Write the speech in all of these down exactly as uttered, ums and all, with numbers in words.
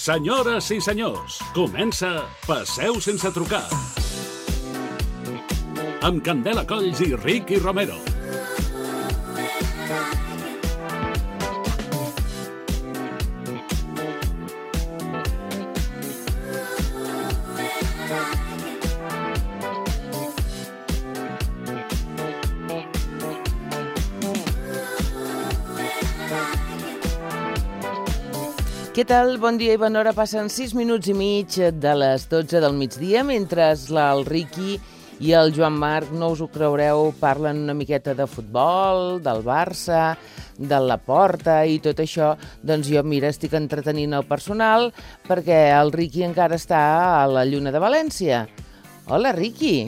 Senyores i senyors, comença Passeu sense trucar. Amb Candela Colls i Ricky Romero. Què tal? Bon dia i bona hora. Passen sis minuts i mig de les dotze del migdia, mentre el Ricky i el Joan Marc, no us ho creureu, parlen una miqueta de futbol, del Barça, de la Porta i tot això. Doncs jo, mira, estic entretenint el personal perquè el Ricky encara està a la Lluna de València. Hola, Ricky!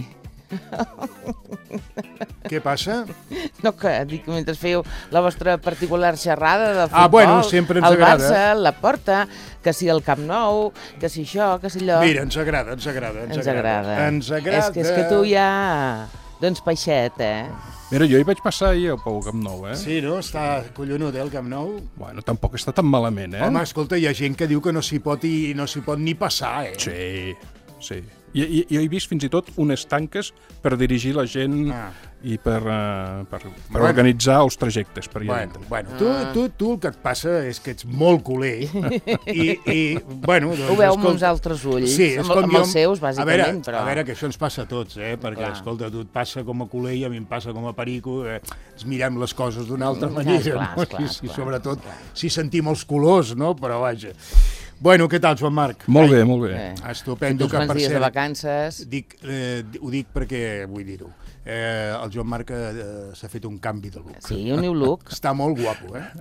Què passa? No, que dic, mentre fèieu la vostra particular xerrada de futbol, ah, bueno, sempre ens el agrada. Barça, la Porta, que si el Camp Nou, que si això, que si allò... Mira, ens agrada, ens agrada. Ens, ens agrada. Ens agrada. És que, és que tu ja... Doncs peixet, eh? Mira, jo hi vaig passar ahir pel Camp Nou, eh? Sí, no? Està collonut, eh, el Camp Nou? Bueno, tampoc està tan malament, eh? Home, escolta, hi ha gent que diu que no s'hi pot, i no s'hi pot ni passar, eh? Sí, sí. I, i, jo he vist fins i tot unes tanques per dirigir la gent ah. i per, uh, per, per bueno. organitzar els trajectes. Per bueno, bueno tu, tu, tu el que et passa és que ets molt culer i, i bueno... Doncs, ho veu amb escolta, uns altres ulls, sí, amb, amb els seus, bàsicament. A veure, però... a veure, que això ens passa a tots, eh? Perquè, clar. Escolta, tu et passa com a culer i a mi em passa com a perico, eh? Ens mirem les coses d'una altra manera, clar, no? clar, I, clar, sobretot clar. si sentim els colors, no? Però vaja... Bueno, què tal, Joan Marc? Molt bé, molt bé. Eh. Estupendo. Que, per dies de vacances... Dic, eh, ho dic perquè vull dir-ho. Eh, el Joan Marc eh, s'ha fet un canvi de look. Sí, un new look. Està molt guapo, eh?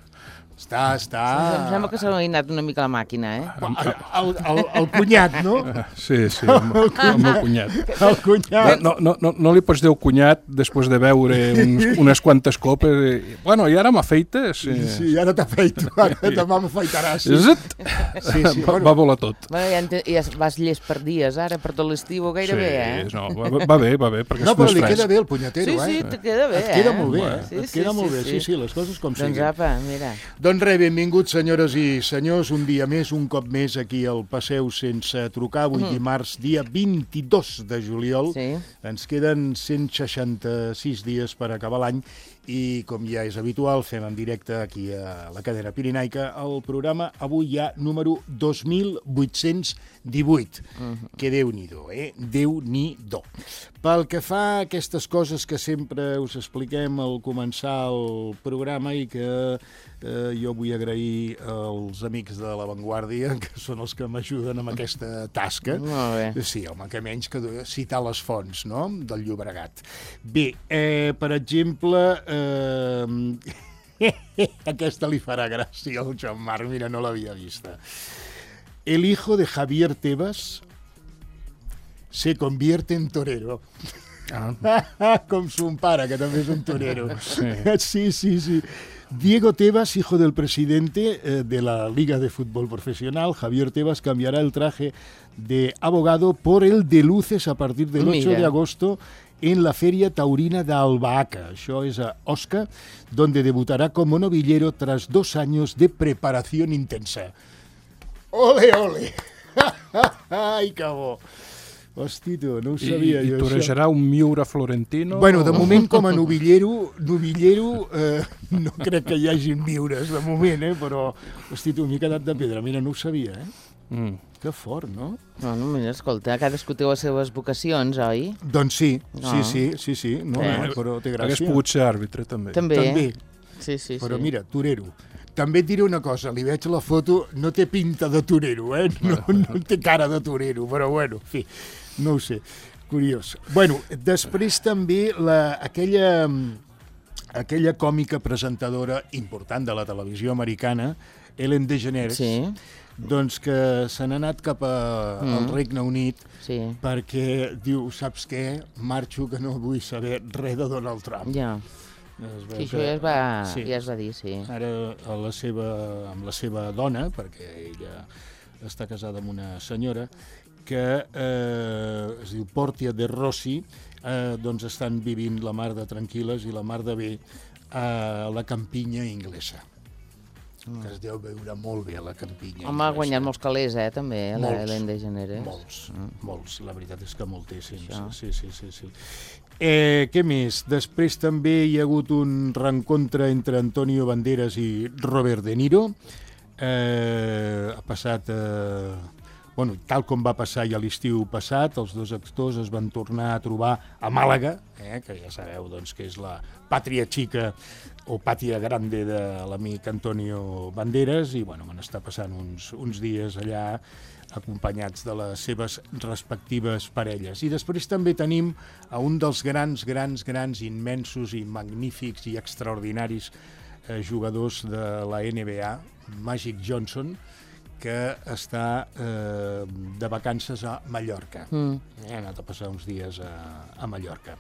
Està, està... Sí, em sembla que s'ha anat una mica la màquina, eh? El, el, el, el cunyat, no? Sí, sí, amb, amb el cunyat. El cunyat. No, no, no, no li pots dir el cunyat després de beure uns, unes quantes copes. I, bueno, i ara m'afeites. Sí, sí, ara t'afeito. Ara demà m'afeitaràs. Sí. Sí, sí, va, va volar tot. Bueno, ja, ente, ja vas llest per dies, ara, per tot l'estiu, gairebé, sí, eh? No, va, va bé, va bé, perquè no, és però més li fresc. queda bé el punyatero, sí, eh? Sí, sí, te queda bé, et queda eh? molt bé, eh? Sí, Et queda sí, molt bé, sí, sí, sí, les coses com siguin. Doncs apa, mira. Doncs res, benvinguts, senyores i senyors, un dia més, un cop més aquí al Passeu sense trucar, avui mm. dimarts, dia vint-i-dos de juliol. Sí. Ens queden cent seixanta-sis dies per acabar l'any i, com ja és habitual, fem en directe aquí a la cadena pirinaica el programa avui ja número dos mil vuit-cents divuit. Mm-hmm. Que Déu-n'hi-do, eh? Déu-n'hi-do. Pel que fa a aquestes coses que sempre us expliquem al començar el programa i que eh, jo vull agrair als amics de La Vanguardia, que són els que m'ajuden amb aquesta tasca. Molt bé. Sí, home, que menys que citar les fonts, no?, del Llobregat. Bé, eh, per exemple, eh, aquesta li farà gràcia al Joan Marc, mira, no l'havia vista. El hijo de Javier Tebas se convierte en torero. Ah. Com son pare, que també és un torero. Sí, sí, sí. sí. Diego Tebas, hijo del presidente eh, de la Liga de Fútbol Profesional, Javier Tebas, cambiará el traje de abogado por el de luces a partir del ocho de agosto en la Feria Taurina de Albahaca. Això és a Osca, donde debutará como novillero tras dos años de preparación intensa. Ole, ole! Ai, que bo! Hosti, tu, no ho sabia I, jo, I torejarà un Miura Florentino? Bueno, de moment, com a novillero, novillero eh, no crec que hi hagi Miures, de moment, eh? Però, hosti, tu, m'he quedat de pedra. Mira, no ho sabia, eh? Mm. Que fort, no? No, no, mira, escolta, cadascú té les seves vocacions, oi? Doncs sí, no. sí, sí, sí, sí. No, eh. no, però té gràcia. Hagués pogut ser àrbitre, també. També. També. Sí, sí, però sí. mira, torero. També et diré una cosa, li veig la foto, no té pinta de torero, eh? No, no té cara de torero, però bueno, en fi, no ho sé, curiós. Bueno, després també la, aquella, aquella còmica presentadora important de la televisió americana, Ellen DeGeneres, sí. doncs que se n'ha anat cap a, mm. al Regne Unit sí. perquè diu, saps què, marxo que no vull saber res de Donald Trump. Ja. Sí, això ja es, va, sí. ja es va dir, sí. Ara a la seva, amb la seva dona, perquè ella està casada amb una senyora, que eh, es diu Portia de Rossi, eh, doncs estan vivint la mar de tranquil·les i la mar de bé a la campinya inglesa. mm. que es deu veure molt bé a la campinya. Home, ha guanyat molts calés, eh, també, molts, l'Ellen DeGeneres. Molts, mm. molts, la veritat és que moltíssims. Això. Sí, sí, sí, sí. Eh, què més? Després també hi ha hagut un reencontre entre Antonio Banderas i Robert De Niro. Eh, ha passat... Eh, Bueno, tal com va passar ja l'estiu passat, els dos actors es van tornar a trobar a Màlaga, eh, que ja sabeu doncs, que és la pàtria xica o pàtria grande de l'amic Antonio Banderas, i bueno, van estar passant uns, uns dies allà acompanyats de les seves respectives parelles. I després també tenim a un dels grans, grans, grans, immensos i magnífics i extraordinaris eh, jugadors de la N B A, Magic Johnson, que està eh, de vacances a Mallorca. Mm. Ha anat a passar uns dies a, a Mallorca.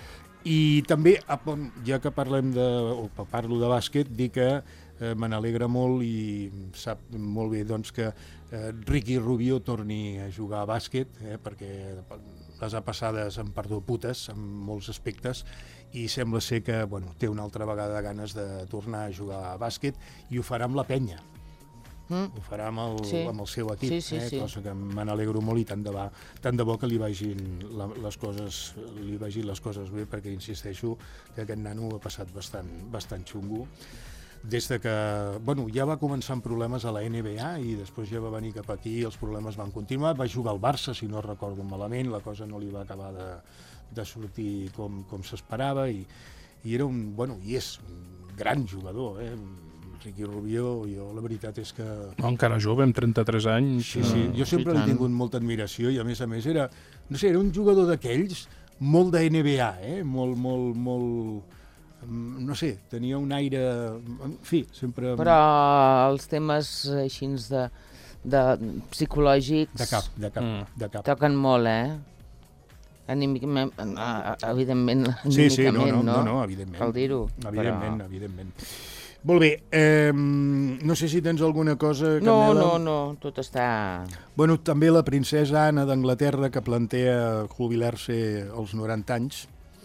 I també, ja que parlem de, o parlo de bàsquet, dir que eh, me n'alegra molt i sap molt bé doncs, que eh, Ricky Rubio torni a jugar a bàsquet, eh, perquè les ha passades han perdut putes en molts aspectes, i sembla ser que bueno, té una altra vegada ganes de tornar a jugar a bàsquet, i ho farà amb la penya. Mm. Ho farà amb el, sí. amb el seu equip, sí, sí, eh? sí. cosa que me n'alegro molt, i tant de, va, tant de bo que li vagin la, les coses li vagin les coses bé, perquè insisteixo que aquest nano ha passat bastant, bastant xungo des de que, bueno, ja va començar amb problemes a la N B A i després ja va venir cap aquí i els problemes van continuar. Va jugar al Barça, si no recordo malament, la cosa no li va acabar de, de sortir com, com s'esperava, i, i era un, bueno, i és un gran jugador, eh? Ricky Rubio, jo la veritat és que... No, encara jove, amb trenta-tres anys... Sí, sí, jo sempre he tingut molta admiració, i a més a més era, no sé, era un jugador d'aquells molt de N B A, eh? Molt, molt, molt... No sé, tenia un aire... En fi, sempre... Però els temes així de, de psicològics... De cap, de cap, mm. de cap. Toquen molt, eh? Anímicament, evidentment, sí, sí, no, no, no? no, no, evidentment. Cal dir-ho. Evidentment, però... evidentment. Molt bé, eh, no sé si tens alguna cosa, No, Candela. no, no, tot està... Bueno, també la princesa Anna d'Anglaterra, que plantea jubilar-se als noranta anys,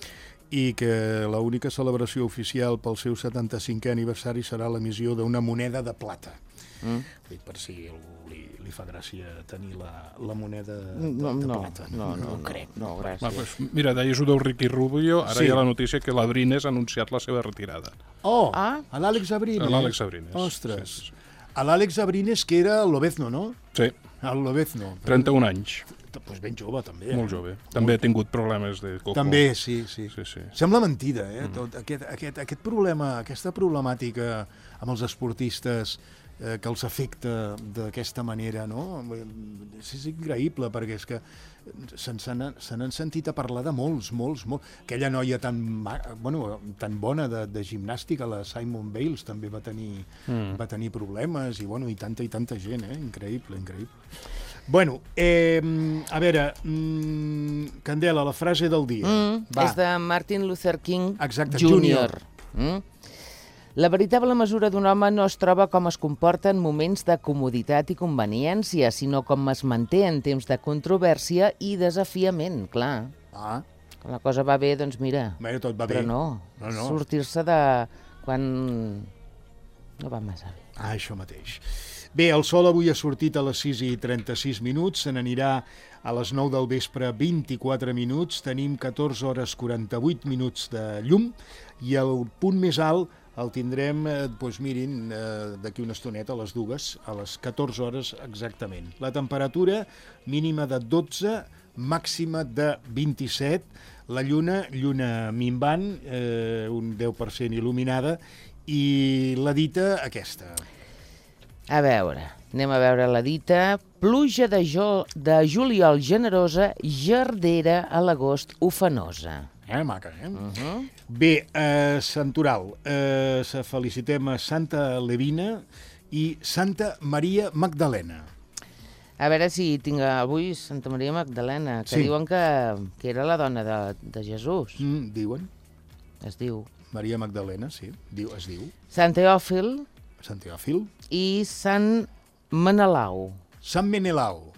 i que l'única celebració oficial pel seu setanta-cinquè aniversari serà l'emissió d'una moneda de plata. Mm. Dic, per si algú li, li fa gràcia tenir la, la moneda de, no, de no, plata. No, no, no, no crec. No, gràcies. Va, pues, mira, deies-ho del Ricky Rubio, ara sí. hi ha la notícia que l'Abrines ha anunciat la seva retirada. Oh, ah? a l'Àlex Abrines. A l'Àlex Abrines. Ostres. Sí, sí, sí. A l'Àlex Abrines, que era el Lobezno, no? Sí. El Lobezno. trenta-un anys. Pues ben jove, també. Molt jove. També Molt... ha tingut problemes de coco. També, sí, sí. sí, sí. Sembla mentida, eh? Mm. Tot aquest, aquest, aquest problema, aquesta problemàtica amb els esportistes eh, que els afecta d'aquesta manera, no? És, és increïble, perquè és que se n'han sentit a parlar de molts, molts, molts. Aquella noia tan, bueno, tan bona de, de gimnàstica, la Simone Bales, també va tenir, mm. va tenir problemes, i, bueno, i tanta i tanta gent, eh? Increïble, increïble. Bueno, eh, a veure, mm, Candela, la frase del dia. Mm, és de Martin Luther King Exacte, Júnior Mm? La veritable mesura d'un home no es troba com es comporta en moments de comoditat i conveniència, sinó com es manté en temps de controvèrsia i desafiament, clar. Ah. Quan la cosa va bé, doncs mira, Bé, tot va però bé. no, no, no. sortir-se de quan no va massa bé. Ah, això mateix. Bé, el sol avui ha sortit a les sis i trenta-sis minuts, se n'anirà a les nou del vespre vint-i-quatre minuts, tenim catorze hores quaranta-vuit minuts de llum, i el punt més alt el tindrem, eh, doncs mirin, eh, d'aquí una estoneta, a les dues, a les catorze hores exactament. La temperatura mínima de dotze, màxima de vint-i-set, la lluna, lluna minvant, eh, un deu per cent il·luminada, i la dita aquesta. A veure, anem a veure la dita. Pluja de, jo, de juliol generosa, jardera a l'agost ufanosa. Eh, maca, eh? Uh -huh. Bé, eh, Santoral, eh, felicitem a Santa Levina i Santa Maria Magdalena. A veure si tinc avui Santa Maria Magdalena, que Sí. diuen que, que era la dona de, de Jesús. Mm, diuen. Es diu. Maria Magdalena, sí, diu, es diu. Sant Teòfil Sant Teòfil. i Sant Menelau. Sant Menelau.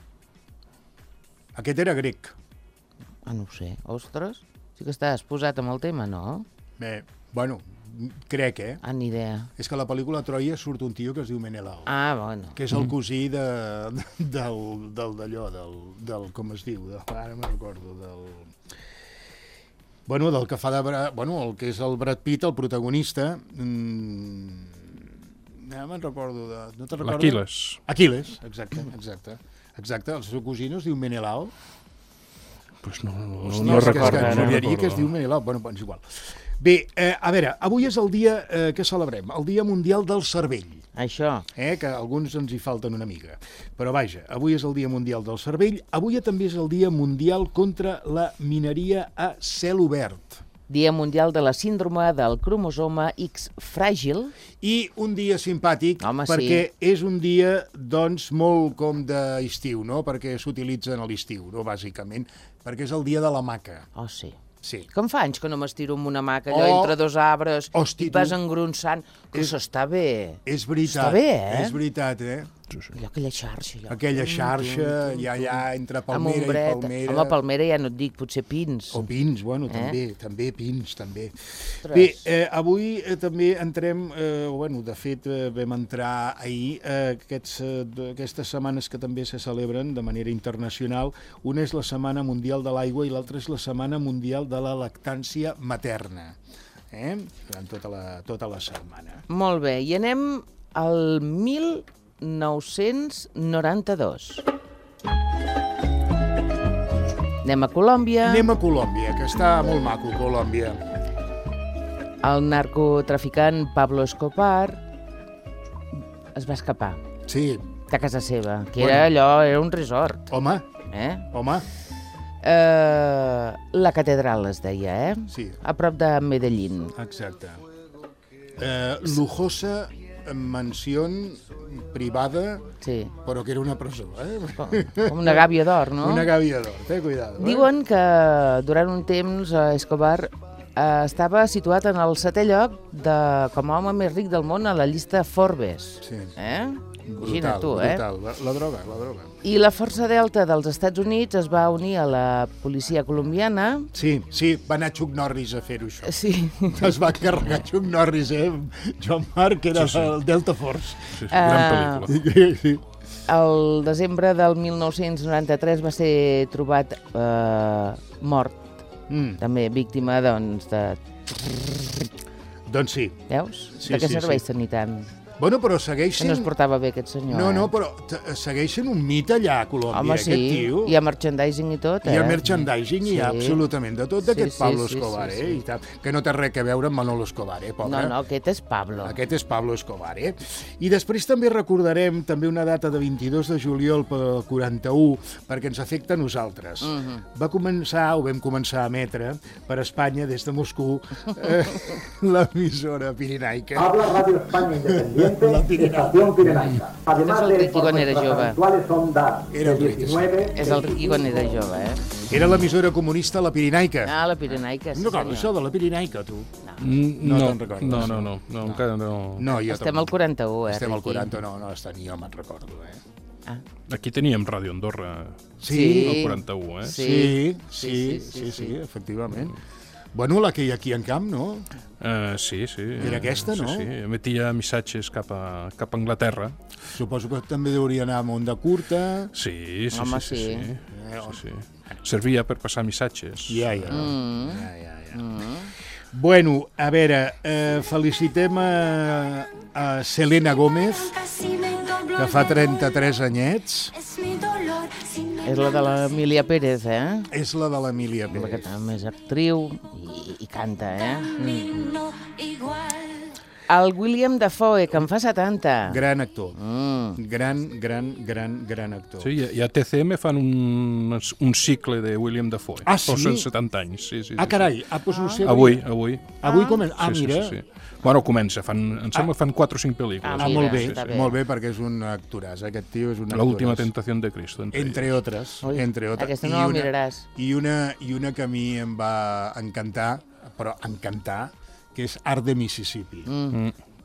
Aquest era grec. Ah, no ho sé. Ostres, sí que estàs posat amb el tema, no? Bé, bueno, crec, eh? Ah, ni idea. És que a la pel·lícula Troia surt un tio que es diu Menelao, Ah, bueno. que és el cosí de, del, del d'allò, del, del, com es diu, de, ara me'n recordo, del... Bueno, del que fa de... Bra- Bueno, el que és el Brad Pitt, el protagonista... Mmm, ja me'n recordo de... No te'n recordes? L'Aquiles. Aquiles, exacte, exacte. Exacte, el seu cosí no es diu Menelao? Pues no, no, Hòstia, no, és que- recordo. és que no juraria recordo. que es diu Menelao. Bueno, doncs igual. Bé, eh, a veure, avui és el dia eh, que celebrem, el Dia Mundial del Cervell, Això. eh, que a alguns ens hi falten una mica. Però vaja, avui és el Dia Mundial del Cervell, avui també és el Dia Mundial contra la mineria a cel obert. Dia Mundial de la Síndrome del Cromosoma X fràgil. I un dia simpàtic, Home, sí. perquè és un dia, doncs, molt com d'estiu, no? Perquè s'utilitza a l'estiu, no? Bàsicament, perquè és el dia de la maca. Oh, sí. Sí. Com fa anys que no m'estiro amb una maca, allò, Oh. entre dos arbres, Hosti, i vas tu. engronsant, que És- s'està bé. És veritat, Està bé, eh? és veritat, eh? Allò, aquella xarxa, allò. Aquella xarxa, ja, ja, entre Amb palmera i ombreta. palmera... Home, palmera ja no et dic, potser pins. O pins, bueno, Eh? també, també pins, també. Ostres. Bé, eh, avui eh, també entrem, eh, o bueno, de fet eh, vam entrar ahir, eh, aquests, eh, d- aquestes setmanes que també se celebren de manera internacional. Una és la Setmana Mundial de l'Aigua i l'altra és la Setmana Mundial de la Lactància Materna. Eh? Durant tota la, tota la setmana. Molt bé, i anem al mil nou-cents noranta-dos. Anem a Colòmbia. Anem a Colòmbia, que està molt maco, Colòmbia. El narcotraficant Pablo Escobar es va escapar Sí, de casa seva, que Bueno. era allò, era un resort. home, Eh? home, Eh, la catedral es deia, eh? sí. A prop de Medellín. Exacte. Eh, lujosa mansió privada, Sí, però que era una presó, eh? com, com una gàbia d'or, no? Una gàbia d'or, té cuidado. Eh? Diuen que durant un temps eh, Escobar eh, estava situat en el setè lloc de, com a home més ric del món a la llista Forbes. Sí. Eh? Brutal, Imagina't tu, eh? brutal. La, la droga, la droga. I la Força Delta dels Estats Units es va unir a la policia colombiana. Sí, sí, va anar Chuck Norris a fer-ho, això. Sí. Es va carregar Chuck Norris, eh? Joan Marc, que era Sí, sí. el Delta Force. Sí, sí, Ah. gran pel·lícula. Sí, sí. El desembre del mil nou-cents noranta-tres va ser trobat eh, mort, Mm, també víctima, doncs, de... doncs sí. Veus? Sí, de què sí, serveix sí. tenir tant? Bueno, però Que segueixen... no es portava bé aquest senyor, No, eh? no, però t- segueixen un mite allà a Colòmbia, Home, aquest sí, tio. hi ha merchandising i tot, eh? Hi ha merchandising i hi ha Sí. absolutament de tot Sí, d'aquest sí, Pablo sí, Escobar, sí, eh? sí. I tal, que no té res a veure amb Manolo Escobar, eh, pobre? No, no, aquest és Pablo. Aquest és Pablo Escobar, eh? I després també recordarem també una data de vint-i-dos de juliol pel quaranta-u, perquè ens afecta a nosaltres. Mhm. Va començar, o vam començar a emetre, per Espanya, des de Moscou, eh, l'emissora pirenaica. Habla Radio España Independiente, La Pirinaica. Estación Pirenaica. Además Es el de Ricky quan era nuestras jove. habituales ondas Era el de Ricky, sí. diecinueve, És el Riqui quan era jove, eh? Era l'emissora comunista La Pirinaica. Ah, la Pirenaica, sí, No recordes això senyor. de La Pirinaica, tu? Mm, No No, te'n recordes, no, no? no, no, no, encara no. No, jo Estem tampoc. al quaranta-u, eh, Estem al Riqui? quaranta, no, no, està ni jo me'n recordo, eh? Ah, Aquí teníem Ràdio Andorra, Sí, el quaranta-u, eh? sí, sí, Sí, sí, sí, sí, sí, sí, efectivament. Bueno, la que hi ha aquí en camp, no? Uh, sí, sí. Era aquesta, sí, no? Sí, emetia missatges cap a, cap a Anglaterra. Suposo que també hauria anar a Onda Curta. Sí, sí, Home, sí, sí, sí. sí. Eh, sí, sí. Servia per passar missatges. Ja, ja. Mm. ja, ja, ja. Bueno, a veure, eh, felicitem a, a Selena Gómez, que fa trenta-tres anyets. és la de l'Emília Pérez, eh? És la de l'Emília La que Pérez. també és actriu i, i canta, eh? Mm. El William Dafoe, que en fa setanta. Gran actor. Mm. Gran, gran, gran, gran actor. Sí, i a T C M fan un, un cicle de William Dafoe. Ah, sí? Posen setanta anys. Sí, sí, Ah, sí, carai, ah, doncs no sí. sé... Avui, avui. Avui comença... Ah, sí, mira... sí, sí, sí. Bueno, comença, fan, em sembla que fan quatre o cinc pel·lícules. Ah, Ah, mira, molt bé, està bé. molt bé, perquè és un actoràs. Aquest tio és un La última actoràs. tentació de Cristo. Entre, Entre ells. altres, Ui, entre altres. aquesta I no la una- miraràs. I una, I una que a mi em va encantar, però encantar, que és Art de Mississippi. Mm. Mm.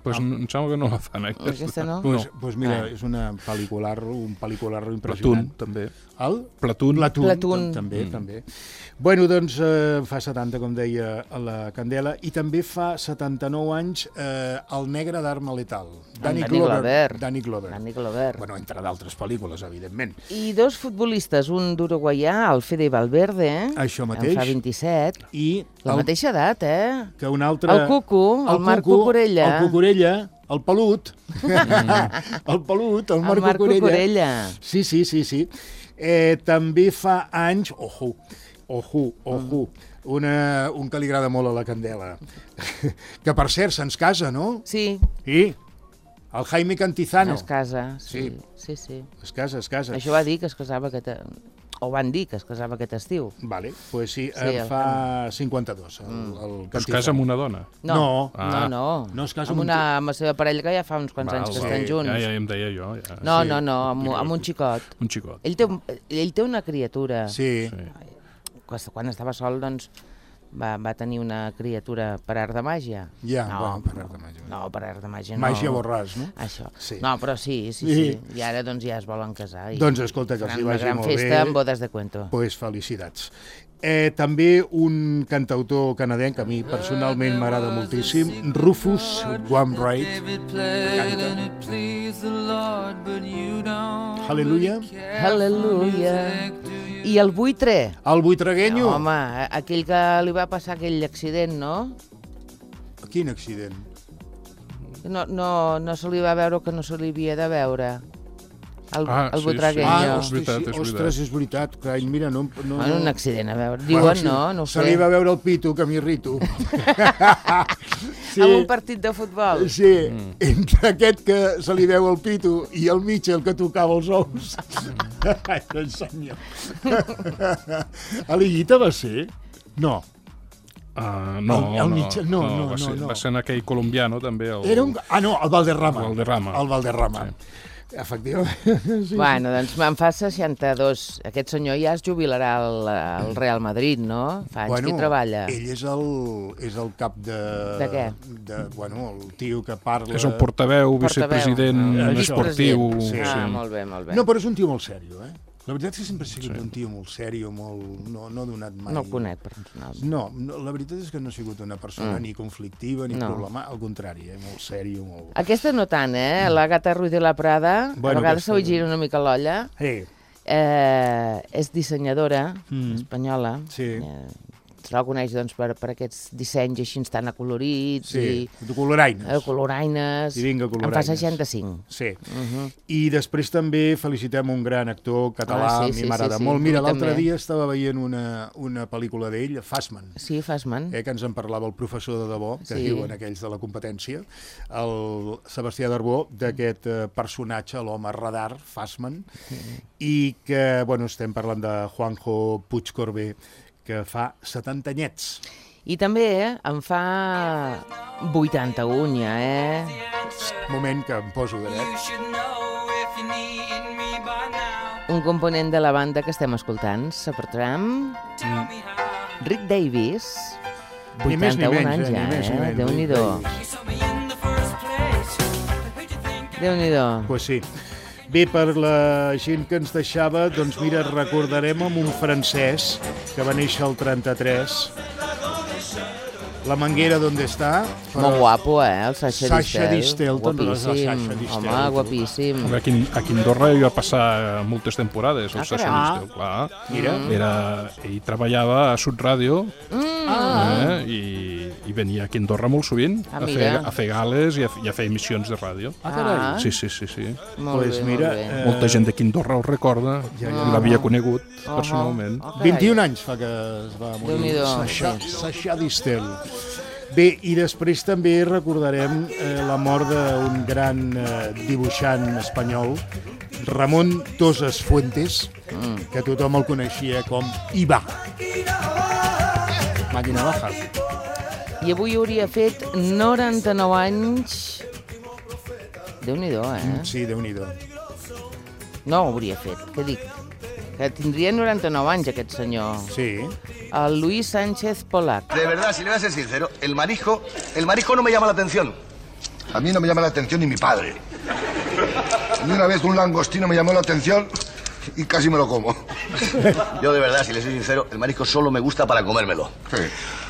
Pues em sembla que no la fan, aquesta. Aquesta no? Pues, pues mira, Ah. és una pel·lícula, un pel·lícula Platoon, impressionant. també. El? Platoon. Platoon, Platoon. també, mm. també. Bueno, doncs eh, fa setanta, com deia la Candela, i també fa setanta-nou anys eh, El negre d'arma letal. Danny Glover. Danny Glover. Danny Glover. Bueno, entre d'altres pel·lícules, evidentment. I dos futbolistes, un d'uruguaià, el Fede Valverde, Això mateix. en fa vint-i-set, I la el, mateixa edat, eh? que un altre... El Cucu, el, el Marc Cucurella. El Cucurella, el pelut. el pelut, el Marc El Marc Cucurella. Cucurella. Sí, sí, sí, sí. Eh, també fa anys, ojo, ojo, ojo, una, un que li agrada molt a la Candela, que per cert se'ns casa, no? Sí, I el Jaime Cantizano. es casa, sí, Sí. sí, sí. Es casa, es casa. Això va dir que es casava aquest... o van dir que es casava aquest estiu. Vale, pues sí, Sí, eh, el fa cinquanta-dos, el, Mm. el Es Cantizano. casa amb una dona. No, No. Ah. no, no. No es casa amb, amb un una, amb la seva parella que ja fa uns quants Val, anys que val. estan junts. Ja, ja em deia jo. Ja. No, sí. no, no, amb, amb un xicot. Un xicot. Ell té, un- ell té una criatura. Sí, Sí. Quan, quan estava sol, doncs, va, va tenir una criatura per art de màgia. ja, no, bueno, per art de màgia. No, per art de màgia no. Màgia Borràs, no? Això. Sí. No, però sí, sí, sí. I ara doncs ja es volen casar. I Doncs escolta, que els faran hi una vagi gran molt festa bé. amb bodes de cuento. Pues felicitats. Eh, també un cantautor canadenc que a mi personalment m'agrada moltíssim, Rufus Wainwright. Canta. Aleluia. Aleluia. I el buitre. El buitreguenyo. Home, aquell que li va passar aquell accident, no? Quin accident? No, no, no se li va veure que no se li havia de veure. El, Ah, el sí, buitraguenyo. Ah, és veritat, sí, és ostres, és veritat. Crai, mira, no... no Bueno, un accident, a veure. Bueno, Diuen, sí, no, no ho se sé. li va veure el pito, que m'irrito. En un partit de futbol. Sí, mm. entre aquest que se li veu el pito i el Mitchell que tocava els ous. Ai, no senyor. A l'Iguita va ser? No. Uh, no, El- el no, Mitchell- no, no, va no, ser, no. Va ser en aquell colombiano, també. El... Era un... Ah, no, el Valderrama. El Valderrama. El Valderrama. Sí. Efectivament. Sí, Bueno, doncs me'n fa seixanta-dos. Aquest senyor ja es jubilarà al, al Real Madrid, no? Fa anys bueno, que hi treballa. ell és el, és el cap de... De què? De, bueno, el tio que parla... És el portaveu, Portaveu. vicepresident Ah, esportiu. Sí, Ah, sí. molt bé, molt bé. No, però és un tio molt sèrio, eh? La veritat és que sempre he sigut sí. un tio molt sèrio, molt... No, no ha donat mai... No el conec, personal. No, no, la veritat és que no ha sigut una persona Mm. ni conflictiva ni No. problemàtica, al contrari, eh? Molt sèrio, molt... Aquesta no tant, eh? La Gata Ruiz de la Prada, Bueno, a vegades aquesta- se li gira una mica l'olla. Eh, Eh, és dissenyadora Mm. espanyola. Sí. Eh, se la coneix doncs, per, per aquests dissenys així tan acolorits sí, i de coloraines. eh, coloraines. I vinga, En fa coloraines. seixanta-cinc. Sí. Uh -huh. I després també felicitem un gran actor català, Ah, sí, a mi sí, m'agrada sí, sí, molt. Mira, a mi l'altre també. dia estava veient una, una pel·lícula d'ell, Fassman, Sí, Fassman. eh, que ens en parlava el professor de debò, que Sí. diuen aquells de la competència, el Sebastià Darbó, d'aquest eh, personatge, l'home radar, Fassman, i que, bueno, estem parlant de Juanjo Puigcorbé, que fa setanta anyets. I també eh, en fa vuitanta-un ja, eh? Moment que em poso dret. Un component de la banda que estem escoltant, Supertramp, Rick Davis, Ni més ni vuitanta-un menys, anys eh, ja, ni més ni eh? menys. Déu-n'hi-do. Déu-n'hi-do. Pues sí. Bé, per la gent que ens deixava, doncs mira, recordarem amb un francès que va néixer el trenta-tres. La Manguera, d'on està? Molt guapo, eh, el Sacha, Sacha Distel. Distel, te'n recordes del Guapíssim. Sacha Distel, Home, tu? guapíssim. Aquí, a Quindorra hi va passar moltes temporades, el Ah, Sacha caram. Distel, clar. Mira. Era, ell treballava a Sud Ràdio Ah. eh, i, i venia a Quindorra molt sovint Ah, a, fer, mira. a fer gales i a, i a fer emissions de ràdio. Ah, carai. Ah. Sí, sí, sí, sí. Molt Pues bé, mira, molt bé. eh, Molta gent de Quindorra el recorda, Ja, ja, ja. ja. l'havia conegut Uh-huh. personalment. Oh, carai. vint-i-un anys fa que es va morir. Déu-n'hi-do, Sacha, sí. Sacha Distel. Bé, i després també recordarem eh, la mort d'un gran eh, dibuixant espanyol, Ramon Tosas Fuentes, Mm. que tothom el coneixia com Iva. Màquina baja. I avui hauria fet noranta-nou anys. Déu-n'hi-do, eh? Sí, Déu-n'hi-do. No hauria fet, què dic? Que tindria noranta-nou anys, aquest senyor. Sí. El Luis Sánchez Polac. De verdad, si le voy a ser sincero, el marisco, el marisco no me llama la atención. A mí no me llama la atención ni mi padre. Ni una vez un langostino me llamó la atención y casi me lo como. Yo, de verdad, si le soy sincero, el marisco solo me gusta para comérmelo. Sí.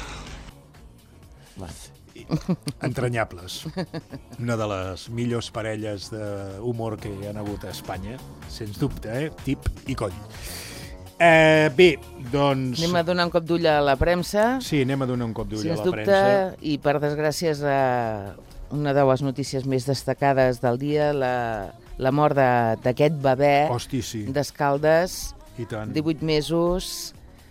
Entranyables. Una de les millors parelles d'humor que hi ha hagut a Espanya, sens dubte, eh? Tip i Coll. Eh, bé, doncs... Anem a donar un cop d'ull a la premsa. Sí, anem a donar un cop d'ull a la dubte, premsa. I per desgràcia és uh, una de les notícies més destacades del dia, la, la mort d'aquest bebè Hosti, sí. d'Escaldes, I tant. divuit mesos,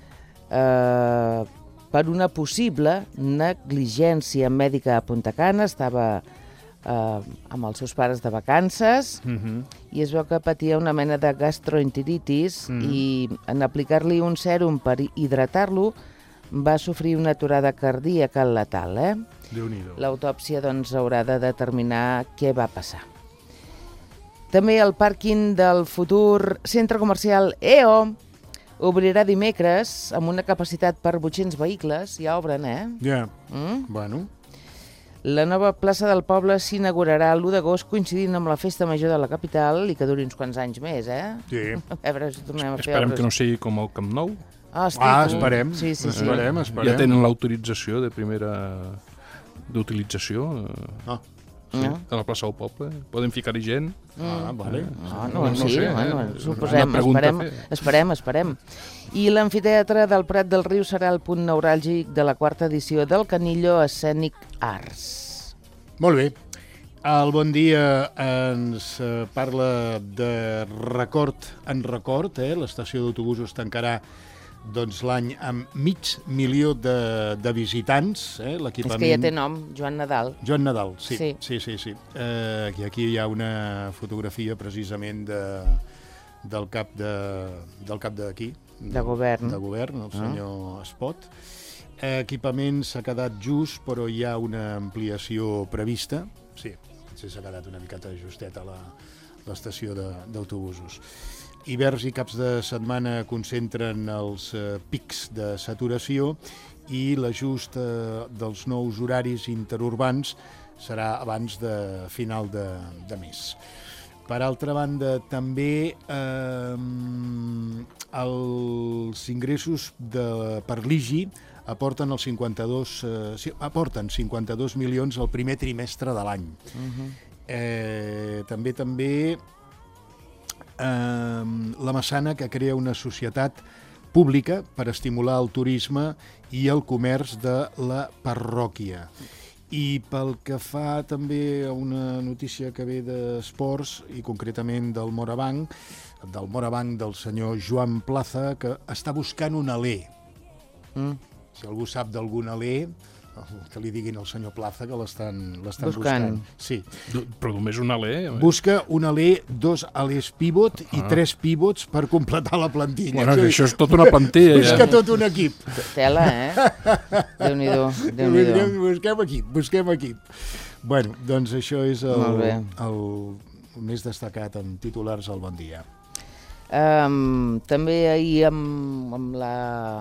eh, per una possible negligència mèdica a Punta Cana. Estava eh, amb els seus pares de vacances Uh-huh. i es veu que patia una mena de gastroenteritis Mhm. i en aplicar-li un sèrum per hidratar-lo va sofrir una aturada cardíaca letal. Eh? Déu-n'hi-do. L'autòpsia doncs, haurà de determinar què va passar. També el pàrquing del futur centre comercial E O obrirà dimecres amb una capacitat per vuit-cents vehicles. Ja obren, eh? Ja, Mm? bueno. La nova plaça del poble s'inaugurarà l'u d'agost coincidint amb la festa major de la capital i que duri uns quants anys més, eh? Sí. A veure si tornem a fer Esperem obres. que no sigui com el Camp Nou. Ah, estic... Ah, esperem. Sí, sí, sí. Esperem, esperem. Ja tenen l'autorització de primera d'utilització eh, Ah, sí, No? a la plaça del poble. Poden ficar-hi gent. ah, vale. No, no, No, no sí, sé, eh? bueno, Una suposem, pregunta esperem, a fer. esperem, esperem. I l'amfiteatre del Prat del Riu serà el punt neuràlgic de la quarta edició del Canillo Escènic Arts. Molt bé. El Bon Dia ens eh, parla de record en record. Eh? L'estació d'autobusos tancarà doncs, l'any amb mig milió de, de visitants. Eh? És que ja té nom, Joan Nadal. Joan Nadal, sí. Sí. sí, sí, sí. Eh, aquí, aquí hi ha una fotografia precisament de, del cap de, del cap d'aquí. De govern. De govern, el senyor Espot. Eh, equipament s'ha quedat just, però hi ha una ampliació prevista. Sí, potser s'ha quedat una miqueta justeta a l'estació d'autobusos. Hiverns i caps de setmana concentren els eh, pics de saturació i l'ajust eh, dels nous horaris interurbans serà abans de final de, de mes. Per altra banda, també eh, els ingressos de, per l'I G I aporten els cinquanta-dos, eh, sí, aporten cinquanta-dos milions al primer trimestre de l'any. Uh-huh. Eh, també també eh, la Massana, que crea una societat pública per estimular el turisme i el comerç de la parròquia. I pel que fa també a una notícia que ve d'esports, i concretament del Morabanc, del Morabanc del senyor Joan Plaza, que està buscant un alè. Mm. Si algú sap d'algun alè, que li diguin al senyor Plaza que l'estan Buscant. buscant. Sí. Però només un alè. eh? Busca un alè, dos alès pivot i tres pivots per completar la plantilla. Bueno, És a dir, això és tota una plantilla. busca Ja. tot un equip. Tela, eh? Déu-n'hi-do, Déu-n'hi-do. Busquem equip, busquem equip. Bueno, doncs això és el, Molt bé. el més destacat en titulars al Bon Dia. Um, també ahir amb, amb la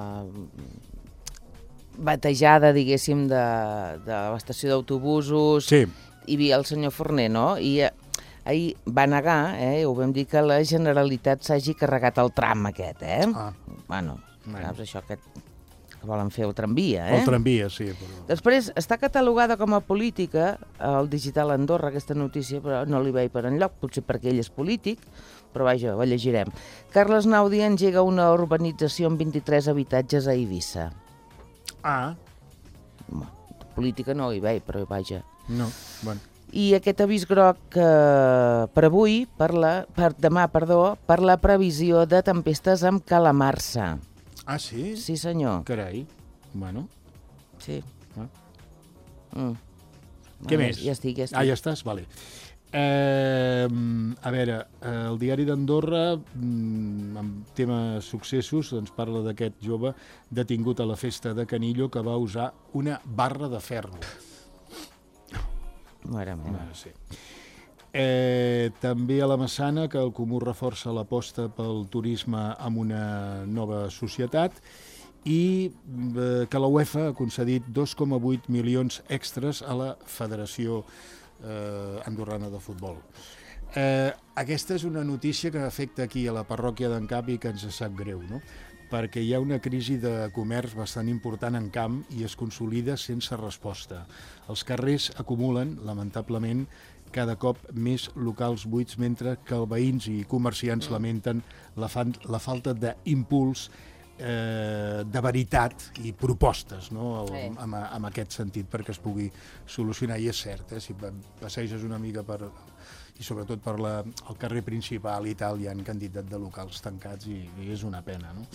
batejada, diguéssim, de, de l'estació d'autobusos, Sí. hi havia el senyor Forner, no? I eh, ahir va negar, eh, ho vam dir, que la Generalitat s'hagi carregat el tram aquest, eh? Ah, Bueno, Bueno. saps això que, que volen fer el tramvia, eh? el tramvia, sí. Però... Després, està catalogada com a política al Digital Andorra, aquesta notícia, però no li veig per enlloc, potser perquè ell és polític, però vaja, ho llegirem. Carles Naudi engega una urbanització amb vint-i-tres habitatges a Eivissa. Ah, Home, política no hi veig, però vaja. no, bueno. I aquest avís groc eh, per avui, per, la, per demà, perdó, per la previsió de tempestes amb calamarsa. Ah, sí? Sí, senyor. Carai. Bueno, Sí. Ah. Mm. què Bueno, més? Ja estic, ja estic. Ah, ja estàs? Vale. Eh, a veure, el diari d'Andorra, mm, amb tema successos, ens parla d'aquest jove detingut a la festa de Canillo que va usar una barra de ferro. Mare meva. Ah, sí. Eh, també a la Massana, que el Comú reforça l'aposta pel turisme amb una nova societat i eh, que la UEFA ha concedit dos coma vuit milions extras a la Federació eh, andorrana de futbol. Eh, aquesta és una notícia que afecta aquí a la parròquia d'en Cap i que ens sap greu, no? Perquè hi ha una crisi de comerç bastant important en Camp i es consolida sense resposta. Els carrers acumulen, lamentablement, cada cop més locals buits, mentre que els veïns i comerciants lamenten la, fan, la falta d'impuls, eh, de veritat i propostes, no? El, en, en aquest sentit, perquè es pugui solucionar. I és cert, eh? Si passeges una mica per, i sobretot per la, el carrer principal i tal, hi ha quantitat de locals tancats i, i és una pena, no?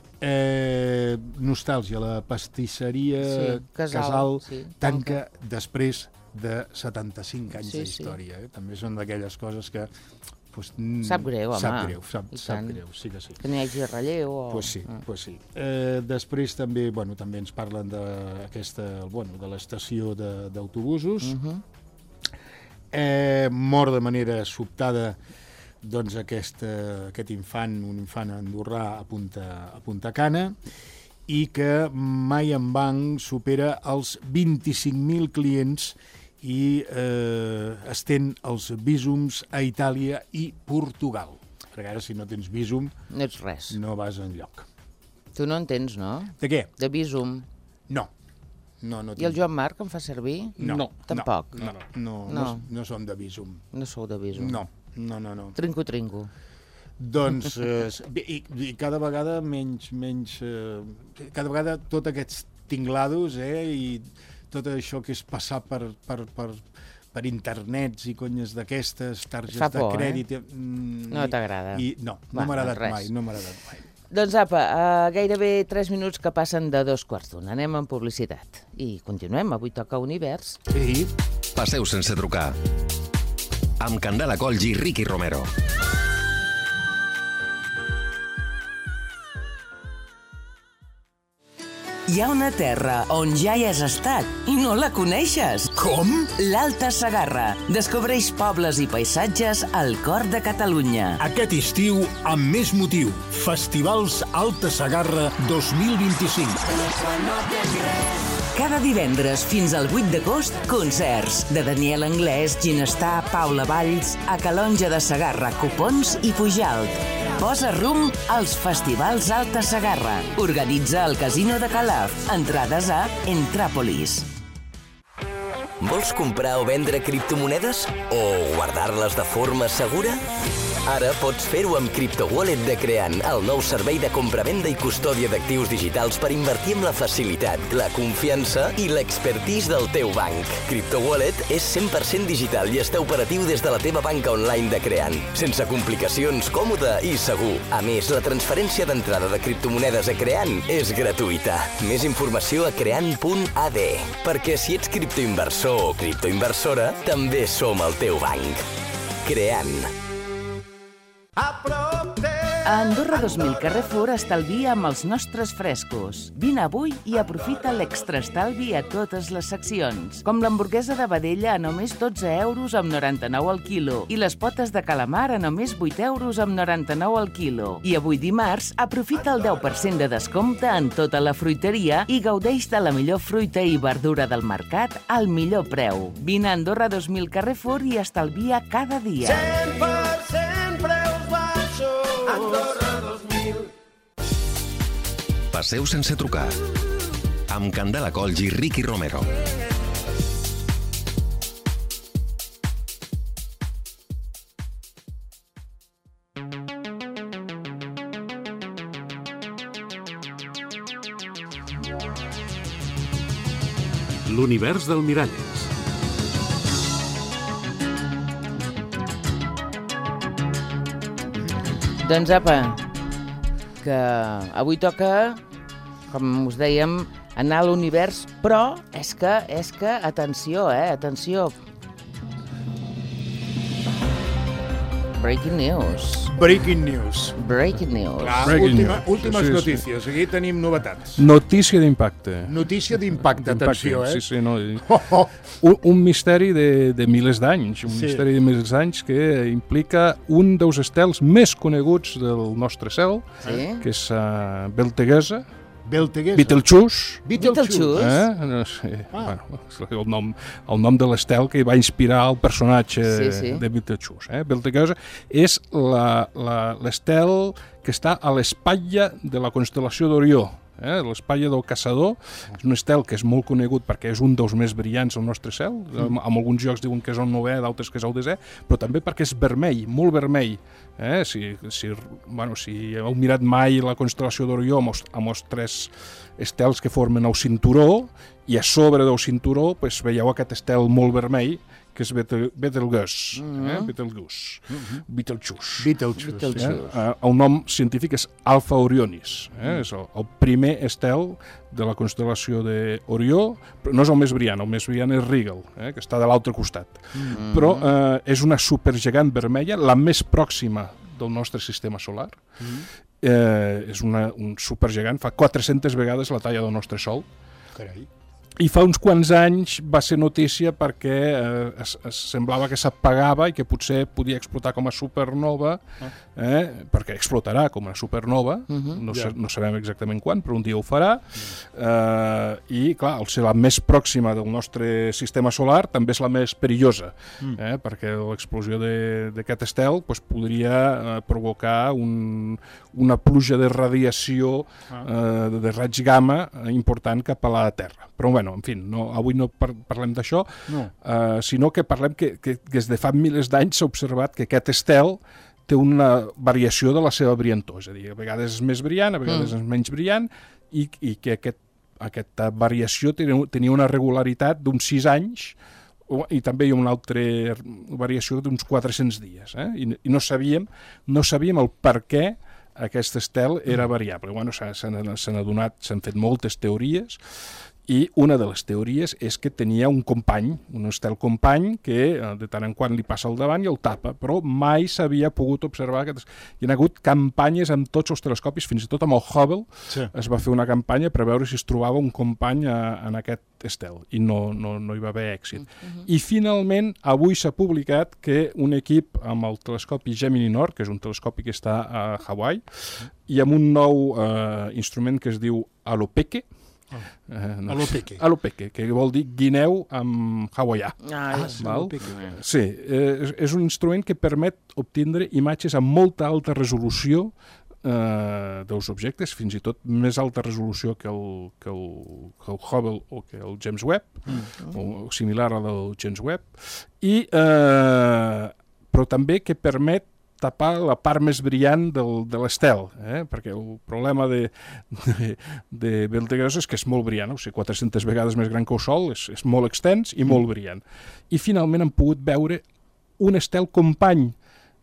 Eh, nostàlgia, la pastisseria sí, Casal, Casal sí, tanca després de setanta-cinc anys sí, d'història. Sí. Eh? També són d'aquelles coses que... Pues, sap greu, home. Sap greu, sap, sap greu, sí que sí. Que n'hi hagi relleu o... Pues sí, ah. pues sí. Eh, després també, bueno, també ens parlen d'aquesta, bueno, de l'estació d'autobusos. Uh-huh. eh, mor de manera sobtada doncs aquest, aquest infant, un infant andorrà a Punta, a Punta Cana, i que mai en banc supera els vint-i-cinc mil clients i eh, estén els vísums a Itàlia i Portugal. Perquè ara, si no tens vísum, no ets res. No vas enlloc. Tu no en tens, no? De què? De vísum. No. No, no I el Joan Marc em fa servir? No. no. Tampoc? No, no, no, no, no. no som de vísum. No sou de vísum? No, no, no. no. Trinco, trinco. Doncs, eh, i, i cada vegada menys, menys eh, cada vegada tots aquests tinglados, eh, i tot això que és passar per, per, per, per internets i conyes d'aquestes, targes de crèdit... Eh? No t'agrada? No, no m'ha agradat mai, no m'ha agradat mai. Doncs apa, uh, gairebé tres minuts que passen de dos quarts d'una. Anem amb publicitat. I continuem, avui toca Univers. Sí. Passeu sense trucar. Amb Candela Colls i Ricky Romero. Hi ha una terra on ja hi has estat i no la coneixes. Com? L'Alta Segarra. Descobreix pobles i paisatges al cor de Catalunya. Aquest estiu, amb més motiu, Festivals Alta Segarra dos mil vint-i-cinc. Cada divendres fins al vuit d'agost, concerts de Daniel Anglès, Ginestar, Paula Valls, a Calonge de Segarra, Copons i Pujalt. Posa rumb als Festivals Alta Segarra. Organitza el Casino de Calaf. Entrades a Entràpolis. Vols comprar o vendre criptomonedes? O guardar-les de forma segura? Ara pots fer-ho amb CryptoWallet de Creant, el nou servei de compra-venda i custòdia d'actius digitals per invertir amb la facilitat, la confiança i l'expertise del teu banc. CryptoWallet és cent per cent digital i està operatiu des de la teva banca online de Creant, sense complicacions, còmode i segur. A més, la transferència d'entrada de criptomonedes a Creant és gratuïta. Més informació a creant punt a d, perquè si ets criptoinversor o criptoinversora, també som el teu banc. Creant. A Andorra dos mil Carrefour estalvia amb els nostres frescos. Vine avui i aprofita l'extraestalvi a totes les seccions, com l'hamburguesa de vedella a només dotze euros amb noranta-nou al quilo i les potes de calamar a només vuit euros amb noranta-nou al quilo. I avui dimarts, aprofita el deu per cent de descompte en tota la fruiteria i gaudeix de la millor fruita i verdura del mercat al millor preu. Vine a Andorra dos mil Carrefour i estalvia cada dia. cent per cent preus baixos. Andorra dos mil. Passeu sense trucar. Amb Candela Colls i Ricky Romero. L'univers del Miralles. Doncs apa, que avui toca, com us dèiem, anar a l'univers, però és que, és que, atenció, eh, atenció. Breaking news. Breaking news. Breaking news. Clar, Breaking última, news. últimes Sí, sí, notícies. Aquí tenim novetats. Notícia d'impacte. Notícia d'impacte, atenció, eh? Sí, sí, no. Oh, oh. Un, un misteri de, de milers d'anys, un Sí. misteri de milers d'anys que implica un dels estels més coneguts del nostre cel, Sí. que és uh, Betelgeuse. Betelgeuse. Betelgeuse. Betelgeuse. Eh? No sé. Ah. Bueno, el, nom, el nom de l'estel que va inspirar el personatge sí, sí. de Betelgeuse. Eh? Betelgeuse és l'estel que està a l'espatlla de la constel·lació d'Orió. Eh? L'espatlla del Caçador és un estel que és molt conegut perquè és un dels més brillants al nostre cel. Mm. En alguns llocs diuen que és el novè, d'altres que és el desè, però també perquè és vermell, molt vermell. Eh? Si, si, bueno, si heu mirat mai la constel·lació d'Orió amb, amb els tres estels que formen el cinturó, i a sobre del cinturó pues, veieu aquest estel molt vermell que és Betelgeuse. Mm-hmm. eh? Betelgeuse. Mm-hmm. Betelgeuse. Betelgeuse. Betelgeuse. Eh? El nom científic és Alpha Orionis. Eh? Mm. És el, el primer estel de la constel·lació d'Orió, però no és el més brillant, el més brillant és Rigel, eh? que està de l'altre costat. Mm. Però eh, és una supergegant vermella, la més pròxima del nostre sistema solar. Mm. Eh, és una, un supergegant, fa quatre-centes vegades la talla del nostre Sol. Carai. I fa uns quants anys va ser notícia perquè eh, es, es semblava que s'apagava i que potser podia explotar com a supernova, eh, perquè explotarà com a supernova, uh-huh. no, yeah. no sabem exactament quan, però un dia ho farà, eh, i clar, al ser la més pròxima del nostre sistema solar també és la més perillosa, eh, perquè l'explosió d'aquest estel pues, podria eh, provocar un, una pluja de radiació eh, de raig gamma important cap a la Terra. Però bueno, en fi, no, avui no par parlem d'això, no. uh, sinó que parlem que, que, que des de fa milers d'anys s'ha observat que aquest estel té una variació de la seva brillantor, és a dir, a vegades és més brillant, a vegades mm. és menys brillant, i, i que aquest, aquesta variació tenia, tenia una regularitat d'uns sis anys, i també hi ha una altra variació d'uns quatre-cents dies, eh? I, i no sabíem, no sabíem el per què aquest estel era variable. Bueno, s'han adonat, s'han fet moltes teories, i una de les teories és que tenia un company, un estel company, que de tant en quant li passa al davant i el tapa, però mai s'havia pogut observar aquest... Hi ha hagut campanyes amb tots els telescopis, fins i tot amb el Hubble sí. es va fer una campanya per veure si es trobava un company a, en aquest estel, i no, no, no hi va haver èxit. Uh-huh. I finalment, avui s'ha publicat que un equip amb el telescopi Gemini Nord, que és un telescopi que està a Hawaii, uh-huh. i amb un nou eh, instrument que es diu Alopeke, Oh. Eh, no. Alopeke. Alopeke, que vol dir guineu amb hawaià. Ah, val? Sí, eh, és un instrument que permet obtindre imatges amb molta alta resolució eh, dels objectes, fins i tot més alta resolució que el, que el, que el Hubble o que el James Webb, mm. o, o similar al del James Webb, i, eh, però també que permet tapar la part més brillant del, de l'estel, eh? perquè el problema de, de, de Betelgeuse és que és molt brillant, o sigui, quatre-centes vegades més gran que el Sol, és, és molt extens i molt brillant. I finalment han pogut veure un estel company,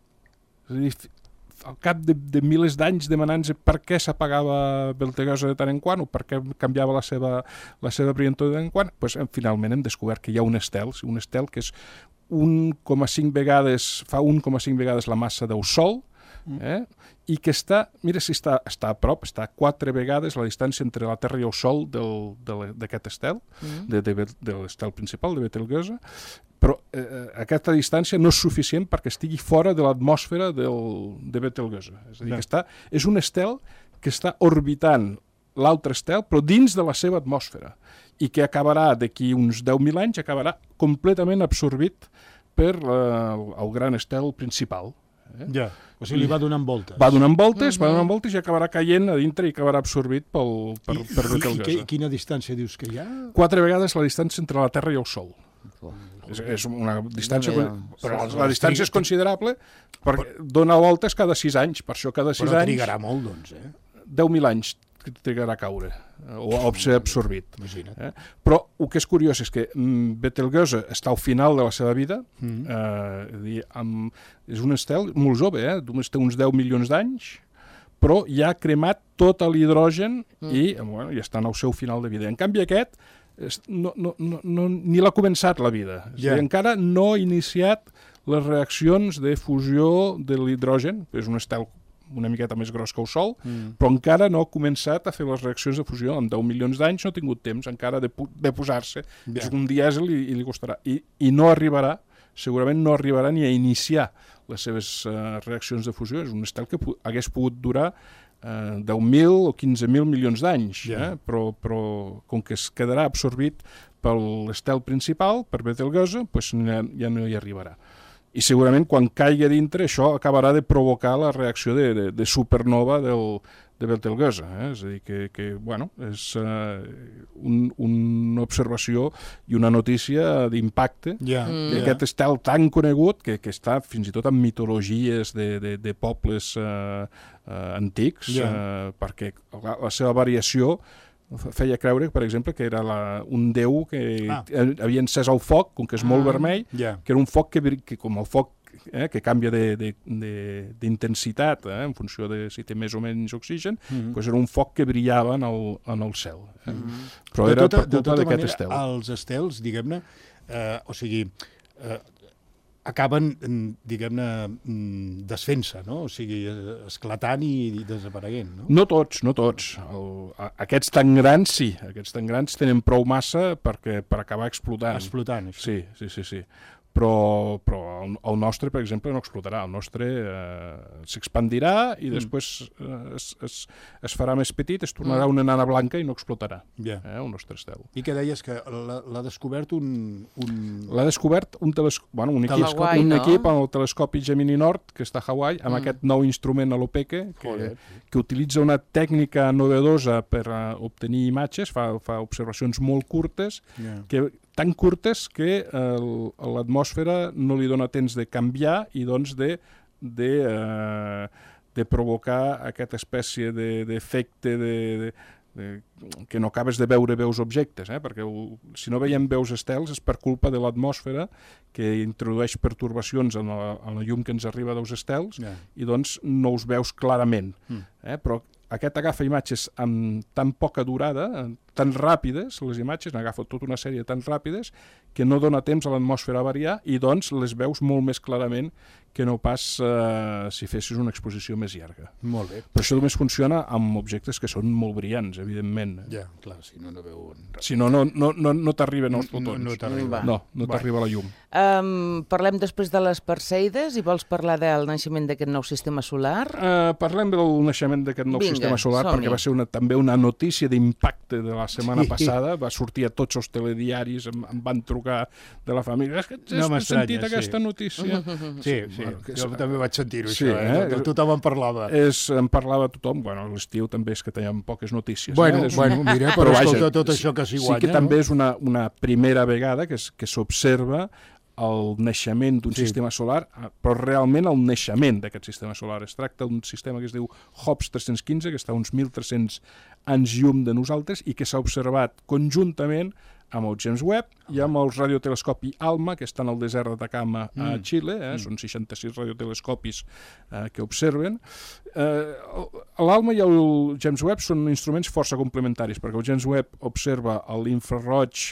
és a dir, al cap de, de milers d'anys demanant-se per què s'apagava Betelgeuse de tant en quant o per què canviava la seva, la seva brillantor de tant en quant, pues, finalment hem descobert que hi ha un estel, un estel que és un coma cinc vegades, fa un coma cinc vegades la massa del Sol, eh? I que està, mira si està, està a prop, està a quatre vegades la distància entre la Terra i el Sol d'aquest estel, mm. de, de, de l'estel principal, de Betelgeuse, però eh, aquesta distància no és suficient perquè estigui fora de l'atmosfera de Betelgeuse. És a dir, que està, és un estel que està orbitant l'altre estel, però dins de la seva atmosfera, i que acabarà d'aquí uns deu mil anys, acabarà completament absorbit per uh, el gran estel principal. Eh? Ja, o sigui, li va donant voltes. Va donant voltes, uh-huh. va donant voltes i acabarà caient a dintre i acabarà absorbit pel, per, I, per Betelgeuse. I quina distància dius que hi ha? Quatre vegades la distància entre la Terra i el Sol. Oh. És, és una distància... No, no, però la, la distància és considerable perquè dona voltes cada sis anys, per això cada sis però anys... Però trigarà molt, doncs, eh? deu mil anys que trigarà a caure o a ser absorbit. Imagina't. Eh? Però el que és curiós és que mm, Betelgeuse està al final de la seva vida, mm. eh, és, dir, amb, és un estel molt jove, eh? Només té uns deu milions d'anys, però ja ha cremat tot l'hidrogen mm. i, bueno, ja està en el seu final de vida. En canvi aquest no, no, no, no, ni l'ha començat la vida. És yeah. dir, encara no ha iniciat les reaccions de fusió de l'hidrogen, és un estel una miqueta més gros que el Sol, mm. però encara no ha començat a fer les reaccions de fusió. En deu milions d'anys no ha tingut temps encara de, de posar-se. Yeah. És un dièsel i, i li costarà. I, I no arribarà, segurament no arribarà ni a iniciar les seves uh, reaccions de fusió. És un estel que hagués pogut durar eh, deu mil o quinze mil milions d'anys, yeah. eh? però, però com que es quedarà absorbit per l'estel principal, per Betelgeuse, pues ja, ja no hi arribarà. I segurament quan caigui dintre això acabarà de provocar la reacció de, de, de supernova del, de Betelgeuse. Eh? És a dir, que, que bueno, és uh, un, una observació i una notícia d'impacte yeah, mm. d'aquest yeah. estel tan conegut que, que està fins i tot en mitologies de, de, de pobles uh, uh, antics, yeah. uh, perquè la, la seva variació feia creure, per exemple, que era la, un déu que ah. havia encès el foc, com que és molt ah. vermell, yeah. que era un foc que, que com el foc eh, que canvia d'intensitat eh, en funció de si té més o menys oxigen, mm-hmm. doncs era un foc que brillava en el, en el cel. Eh? Mm-hmm. Però era tota, per culpa d'aquest estel. Els estels, diguem-ne, eh, o sigui, eh, acaben, diguem-ne, desfent-se, no? O sigui, esclatant i desapareguent, no? No tots, no tots. El, aquests tan grans, sí. Aquests tan grans tenen prou massa perquè, per acabar explotant. Explotant, això. Sí, sí, sí, sí. Però, però el, el nostre, per exemple, no explotarà. El nostre eh, s'expandirà i després eh, es, es, es farà més petit, es tornarà una nana blanca i no explotarà, yeah. eh, el nostre estel. I què deies? Que l'ha descobert un... un... L'ha descobert un, telesco... bueno, un, equip, Hawaii, un no? equip amb el telescopi Gemini Nord, que està a Hawaii, amb mm. aquest nou instrument a l'Opeke, que, que utilitza una tècnica novedosa per uh, obtenir imatges, fa, fa observacions molt curtes, yeah. que tan curtes que eh, l'atmosfera no li dona temps de canviar i doncs de, de, eh, de provocar aquesta espècie d'efecte de, de, de, de, que no acabes de veure veus objectes, eh? Perquè el, si no veiem veus estels és per culpa de l'atmosfera que introdueix pertorbacions en la, en la llum que ens arriba dels estels yeah. i doncs no us veus clarament. Mm. Eh? Però aquest agafa imatges amb tan poca durada, tan ràpides, les imatges, n'agafa tota una sèrie tan ràpides, que no dona temps a l'atmosfera a variar i doncs les veus molt més clarament que no pas eh, si fessis una exposició més llarga. Molt bé. Però això només funciona amb objectes que són molt brillants, evidentment. Ja, clar, si no, no veuen... Si no, no, no, no, no t'arriben els fotons. No, no t'arriba. No, no t'arriba la llum. Um, parlem després de les Perseides i vols parlar del naixement d'aquest nou sistema solar? Uh, parlem del naixement d'aquest nou Vinga, sistema solar perquè va ser una, també una notícia d'impacte de la setmana sí. passada. Va sortir a tots els telediaris, em, em van trucar de la família. És que has no sentit sí. aquesta notícia? Sí, sí. Bueno, jo és... també vaig sentir-ho, sí, això. Eh? Tothom en parlava. És, en parlava tothom. Bueno, l'estiu també és que teníem poques notícies. Bueno, eh? bueno un... mira, però, però escolta tot això que s'hi guanya. Sí que no? també és una, una primera vegada que, que s'observa el naixement d'un sí. sistema solar, però realment el naixement d'aquest sistema solar. Es tracta d'un sistema que es diu Hobbs tres-cents quinze, que està a uns mil tres-cents anys llum de nosaltres i que s'ha observat conjuntament amb el James Webb i amb el radiotelescopi ALMA, que està en el desert d'Atacama a mm. Xile, eh? mm. són seixanta-sis radiotelescopis eh, que observen. Eh, L'ALMA i el James Webb són instruments força complementaris, perquè el James Webb observa l'infraroig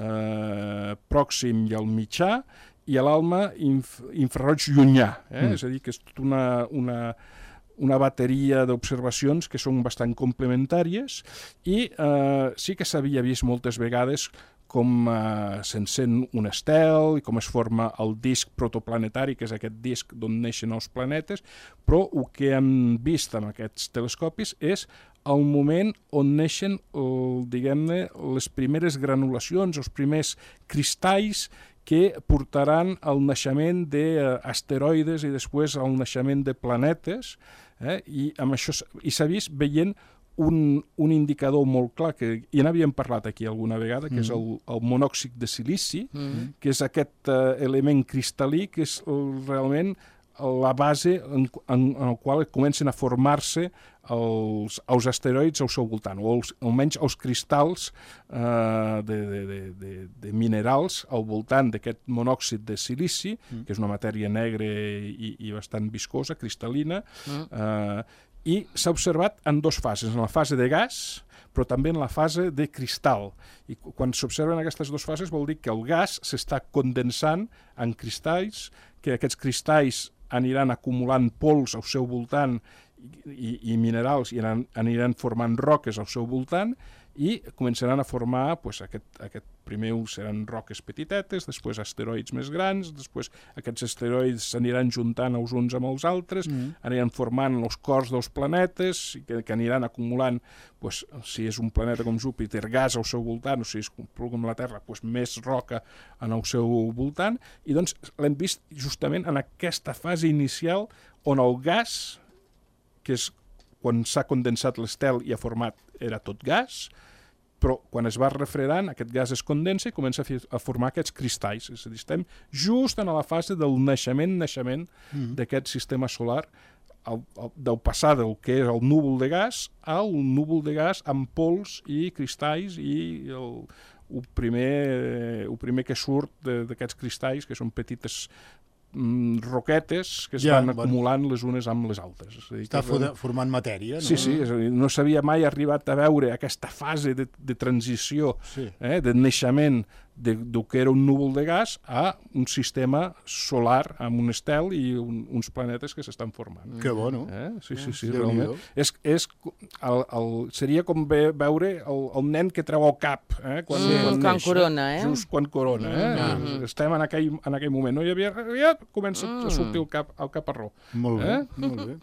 eh, pròxim i el mitjà, i l'ALMA inf infraroig llunyà, eh? mm. és a dir, que és tota una... una una bateria d'observacions que són bastant complementàries i eh, sí que s'havia vist moltes vegades com eh, s'encén un estel i com es forma el disc protoplanetari, que és aquest disc d'on neixen els planetes, però el que hem vist amb aquests telescopis és el moment on neixen, diguem-ne, les primeres granulacions, els primers cristalls que portaran al naixement d'asteroides i després al naixement de planetes, eh? I amb això i s'ha vist veient un, un indicador molt clar, que ja n'havíem parlat aquí alguna vegada, que mm. és el, el monòxid de silici, mm. que és aquest uh, element cristal·lí que és uh, realment la base en, en, en el qual comencen a formar-se els, els asteroids al seu voltant, o els, almenys els cristalls eh, de, de, de, de minerals al voltant d'aquest monòxid de silici, mm. que és una matèria negra i, i bastant viscosa, cristal·lina, mm. eh, i s'ha observat en dues fases, en la fase de gas, però també en la fase de cristal. I quan s'observen aquestes dues fases vol dir que el gas s'està condensant en cristalls, que aquests cristalls aniran acumulant pols al seu voltant i, i minerals i aniran, aniran formant roques al seu voltant i començaran a formar pues, aquest, aquest primer seran roques petitetes, després asteroids més grans, després aquests asteroids s'aniran juntant els uns amb els altres, mm. aniran formant els cors dels planetes, que, que aniran acumulant, pues, si és un planeta com Júpiter, gas al seu voltant, o si és com la Terra, pues, més roca en el seu voltant, i doncs l'hem vist justament en aquesta fase inicial on el gas, que és quan s'ha condensat l'estel i ha format, era tot gas, però quan es va refredant, aquest gas es condensa i comença a, fi, a formar aquests cristalls. És a dir, estem just en la fase del naixement, naixement mm. d'aquest sistema solar, el, el, del passar del que és el núvol de gas al núvol de gas amb pols i cristalls i el, el, primer, el primer que surt d'aquests cristalls, que són petites roquetes que es ja, van acumulant bueno, les unes amb les altres. És a dir, està que, formant matèria, no? Sí, sí, és a dir, no s'havia mai arribat a veure aquesta fase de, de transició, sí. eh, de naixement de, del que era un núvol de gas a un sistema solar amb un estel i un, uns planetes que s'estan formant. Que bo, no? Eh? Sí, sí, sí, Déu realment. És, és, el, el, seria com ve, veure el, el nen que treu el cap, eh? quan, sí. quan, quan neix, corona, eh? Just quan corona, eh? Mm-hmm. Estem en aquell, en aquell moment. No hi havia res, comença mm. a sortir el cap, el caparró. Molt bé, eh? molt bé.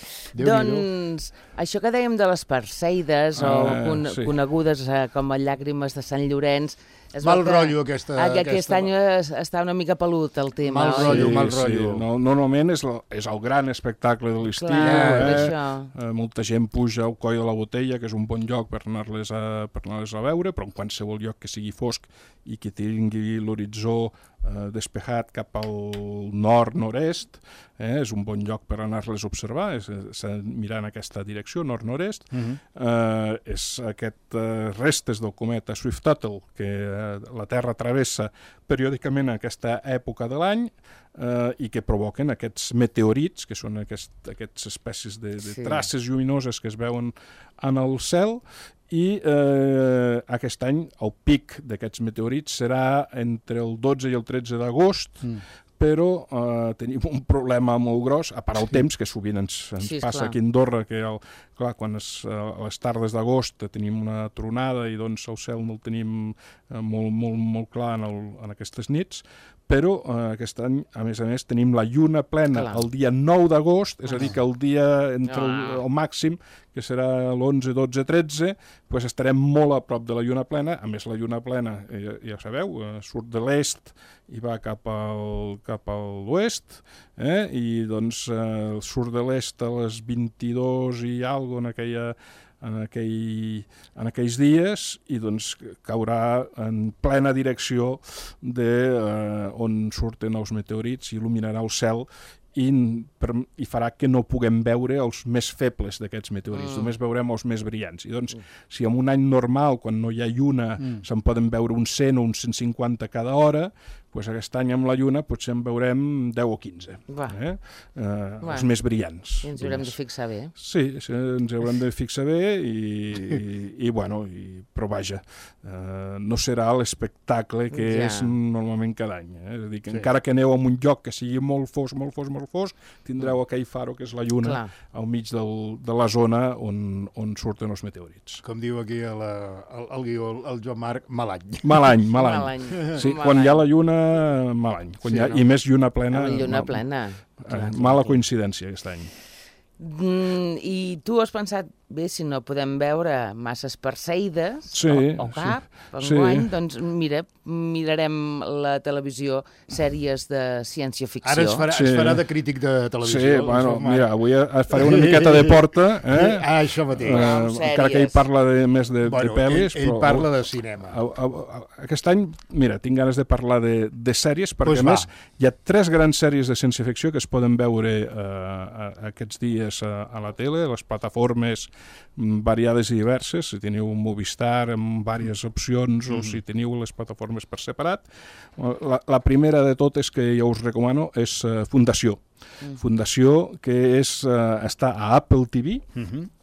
Doncs això que dèiem de les Perseides, ah, o con sí. conegudes eh, com a llàgrimes de Sant Llorenç, es mal rotllo aquesta... Ah, aquest aquesta... any es, està una mica pelut el tema. Mal rotllo, sí, mal rotllo. Sí. No, normalment és, el, és el gran espectacle de l'estiu. Eh? Eh, molta gent puja al coll de la Botella, que és un bon lloc per anar-les a, per anar-les a veure, però en qualsevol lloc que sigui fosc i que tingui l'horitzó eh, despejat cap al nord-nord-est, eh, és un bon lloc per anar-les a observar, és, és mirar en aquesta direcció, nord-nord-est. Uh-huh. eh, és aquest eh, restes del cometa Swift-Tuttle, que eh, la Terra travessa periòdicament en aquesta època de l'any eh, i que provoquen aquests meteorits, que són aquest, aquestes espècies de, de sí. traces lluminoses que es veuen en el cel, i eh, aquest any el pic d'aquests meteorits serà entre el dotze i el tretze d'agost, mm. però eh, tenim un problema molt gros, a part el sí. temps, que sovint ens, ens sí, passa clar. Aquí a Andorra, que el, clar, quan es, a les tardes d'agost tenim una tronada i doncs el cel no el tenim eh, molt, molt, molt clar en, el, en aquestes nits, però eh, aquest any, a més a més, tenim la lluna plena clar. El dia nou d'agost, és a dir, que el dia entre el, el màxim, que serà l'onze, dotze, tretze, doncs estarem molt a prop de la lluna plena. A més, la lluna plena, ja, ja sabeu, eh, surt de l'est i va cap al, cap a l'oest, eh? I doncs eh, surt de l'est a les vint-i-dos i alguna en aquella... En, aquell, en aquells dies i doncs caurà en plena direcció de eh, on surten els meteorits i il·luminarà el cel i, per, i farà que no puguem veure els més febles d'aquests meteorits, mm. només veurem els més brillants. I doncs, mm. si en un any normal, quan no hi ha lluna, mm. se'n poden veure uns cent o uns cent cinquanta cada hora, doncs aquest any amb la lluna potser en veurem deu o quinze, eh? Eh, els més brillants. I ens haurem de fixar bé. Sí, sí, ens haurem de fixar bé i, i, i bueno, i, però vaja, eh, no serà l'espectacle que ja. És normalment cada any. Eh? És a dir, que sí. Encara que aneu a un lloc que sigui molt fosc, molt fosc, molt fosc, tindreu aquell faro que és la lluna clar. Al mig del, de la zona on, on surten els meteorits. Com diu aquí a la, el, el guió el Joan Marc, mal any. Mal any, mal any. Mal any. Sí, mal quan any. Hi ha la lluna mal any, quan sí, hi ha, no? I més lluna plena. Amb lluna mal, plena. Eh, mala coincidència aquest any. Mm, I tu has pensat, bé, si no podem veure masses Perseides sí, o, o cap, sí, enguany, sí. Doncs mira, mirarem la televisió, sèries de ciència-ficció. Ara es farà, sí. es farà de crític de televisió. Sí, bueno, mira, avui faré una miqueta de porta. Eh? Ah, això mateix. Uh, no, encara que ell parla de, més de, bueno, de pel·lis. Ell, ell però, parla de cinema. A, a, a, aquest any, mira, tinc ganes de parlar de, de sèries, perquè pues a més hi ha tres grans sèries de ciència-ficció que es poden veure uh, aquests dies a, a la tele, les plataformes variades i diverses, si teniu un Movistar amb diverses opcions mm. o si teniu les plataformes per separat. La, la primera de totes que jo us recomano és uh, Fundació. Mm. Fundació, que és, uh, està a Apple T V, mm-hmm.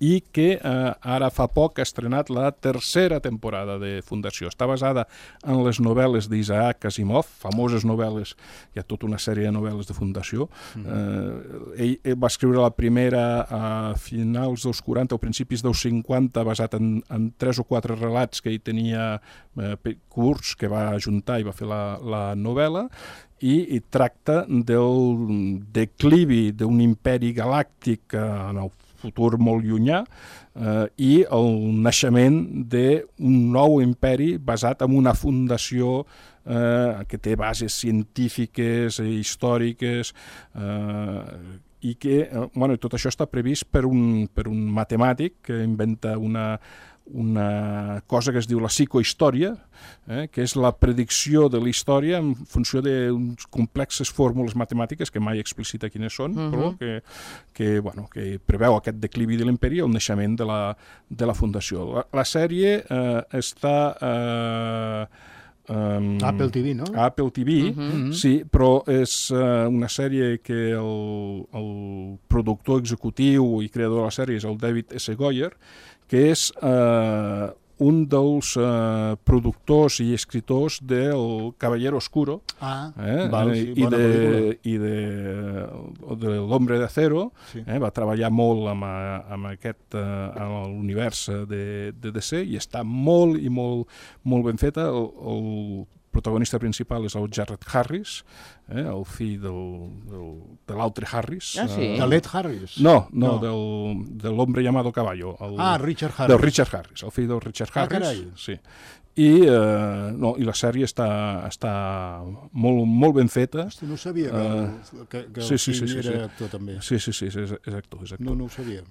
i que eh, ara fa poc ha estrenat la tercera temporada de Fundació. Està basada en les novel·les d'Isaac Asimov, famoses novel·les, hi ha tota una sèrie de novel·les de Fundació. Mm. Eh, ell, ell va escriure la primera a finals dels quaranta o principis dels cinquanta, basat en, en tres o quatre relats que ell tenia eh, curts, que va ajuntar i va fer la, la novel·la, i, i tracta del declivi d'un imperi galàctic en el futur molt llunyà eh, i el naixement d'un nou imperi basat en una fundació eh, que té bases científiques i històriques eh, i que, eh, bueno, tot això està previst per un, per un matemàtic que inventa una una cosa que es diu la psicohistòria, eh, que és la predicció de la història en funció d'uns complexes fórmules matemàtiques que mai explicita quines són, uh-huh. però que, que, bueno, que preveu aquest declivi de l'imperi i el naixement de la, de la fundació. La, la sèrie eh, està... Eh, Um, Apple T V, no? Apple T V, uh-huh. sí, però és uh, una sèrie que el, el productor executiu i creador de la sèrie és el David S. Goyer, que és uh, un dels uh, productors i escriptors del Caballero Oscuro ah, eh? val, sí, i, de, i de, de l'Hombre de Acero, sí. eh? Va treballar molt amb, amb aquest uh, amb l'univers de, de D C i està molt i molt, molt ben feta. El, el protagonista principal és el Jared Harris, eh, el fill del, del, de l'altre Harris. Ah, sí? Uh, de l'Ed Harris? No, no, no. Del, de l'Hombre llamado Caballo. El, ah, Richard Harris. Del Richard Harris, el fill del Richard Harris. Ah, carai. Sí. I, eh, no, i la sèrie està, està molt, molt ben feta. Hosti, no sabia que, uh, que, que sí, el sí, fill sí, sí, era sí. actor també. Sí, sí, sí, és, és actor, és actor. No, no ho sabia.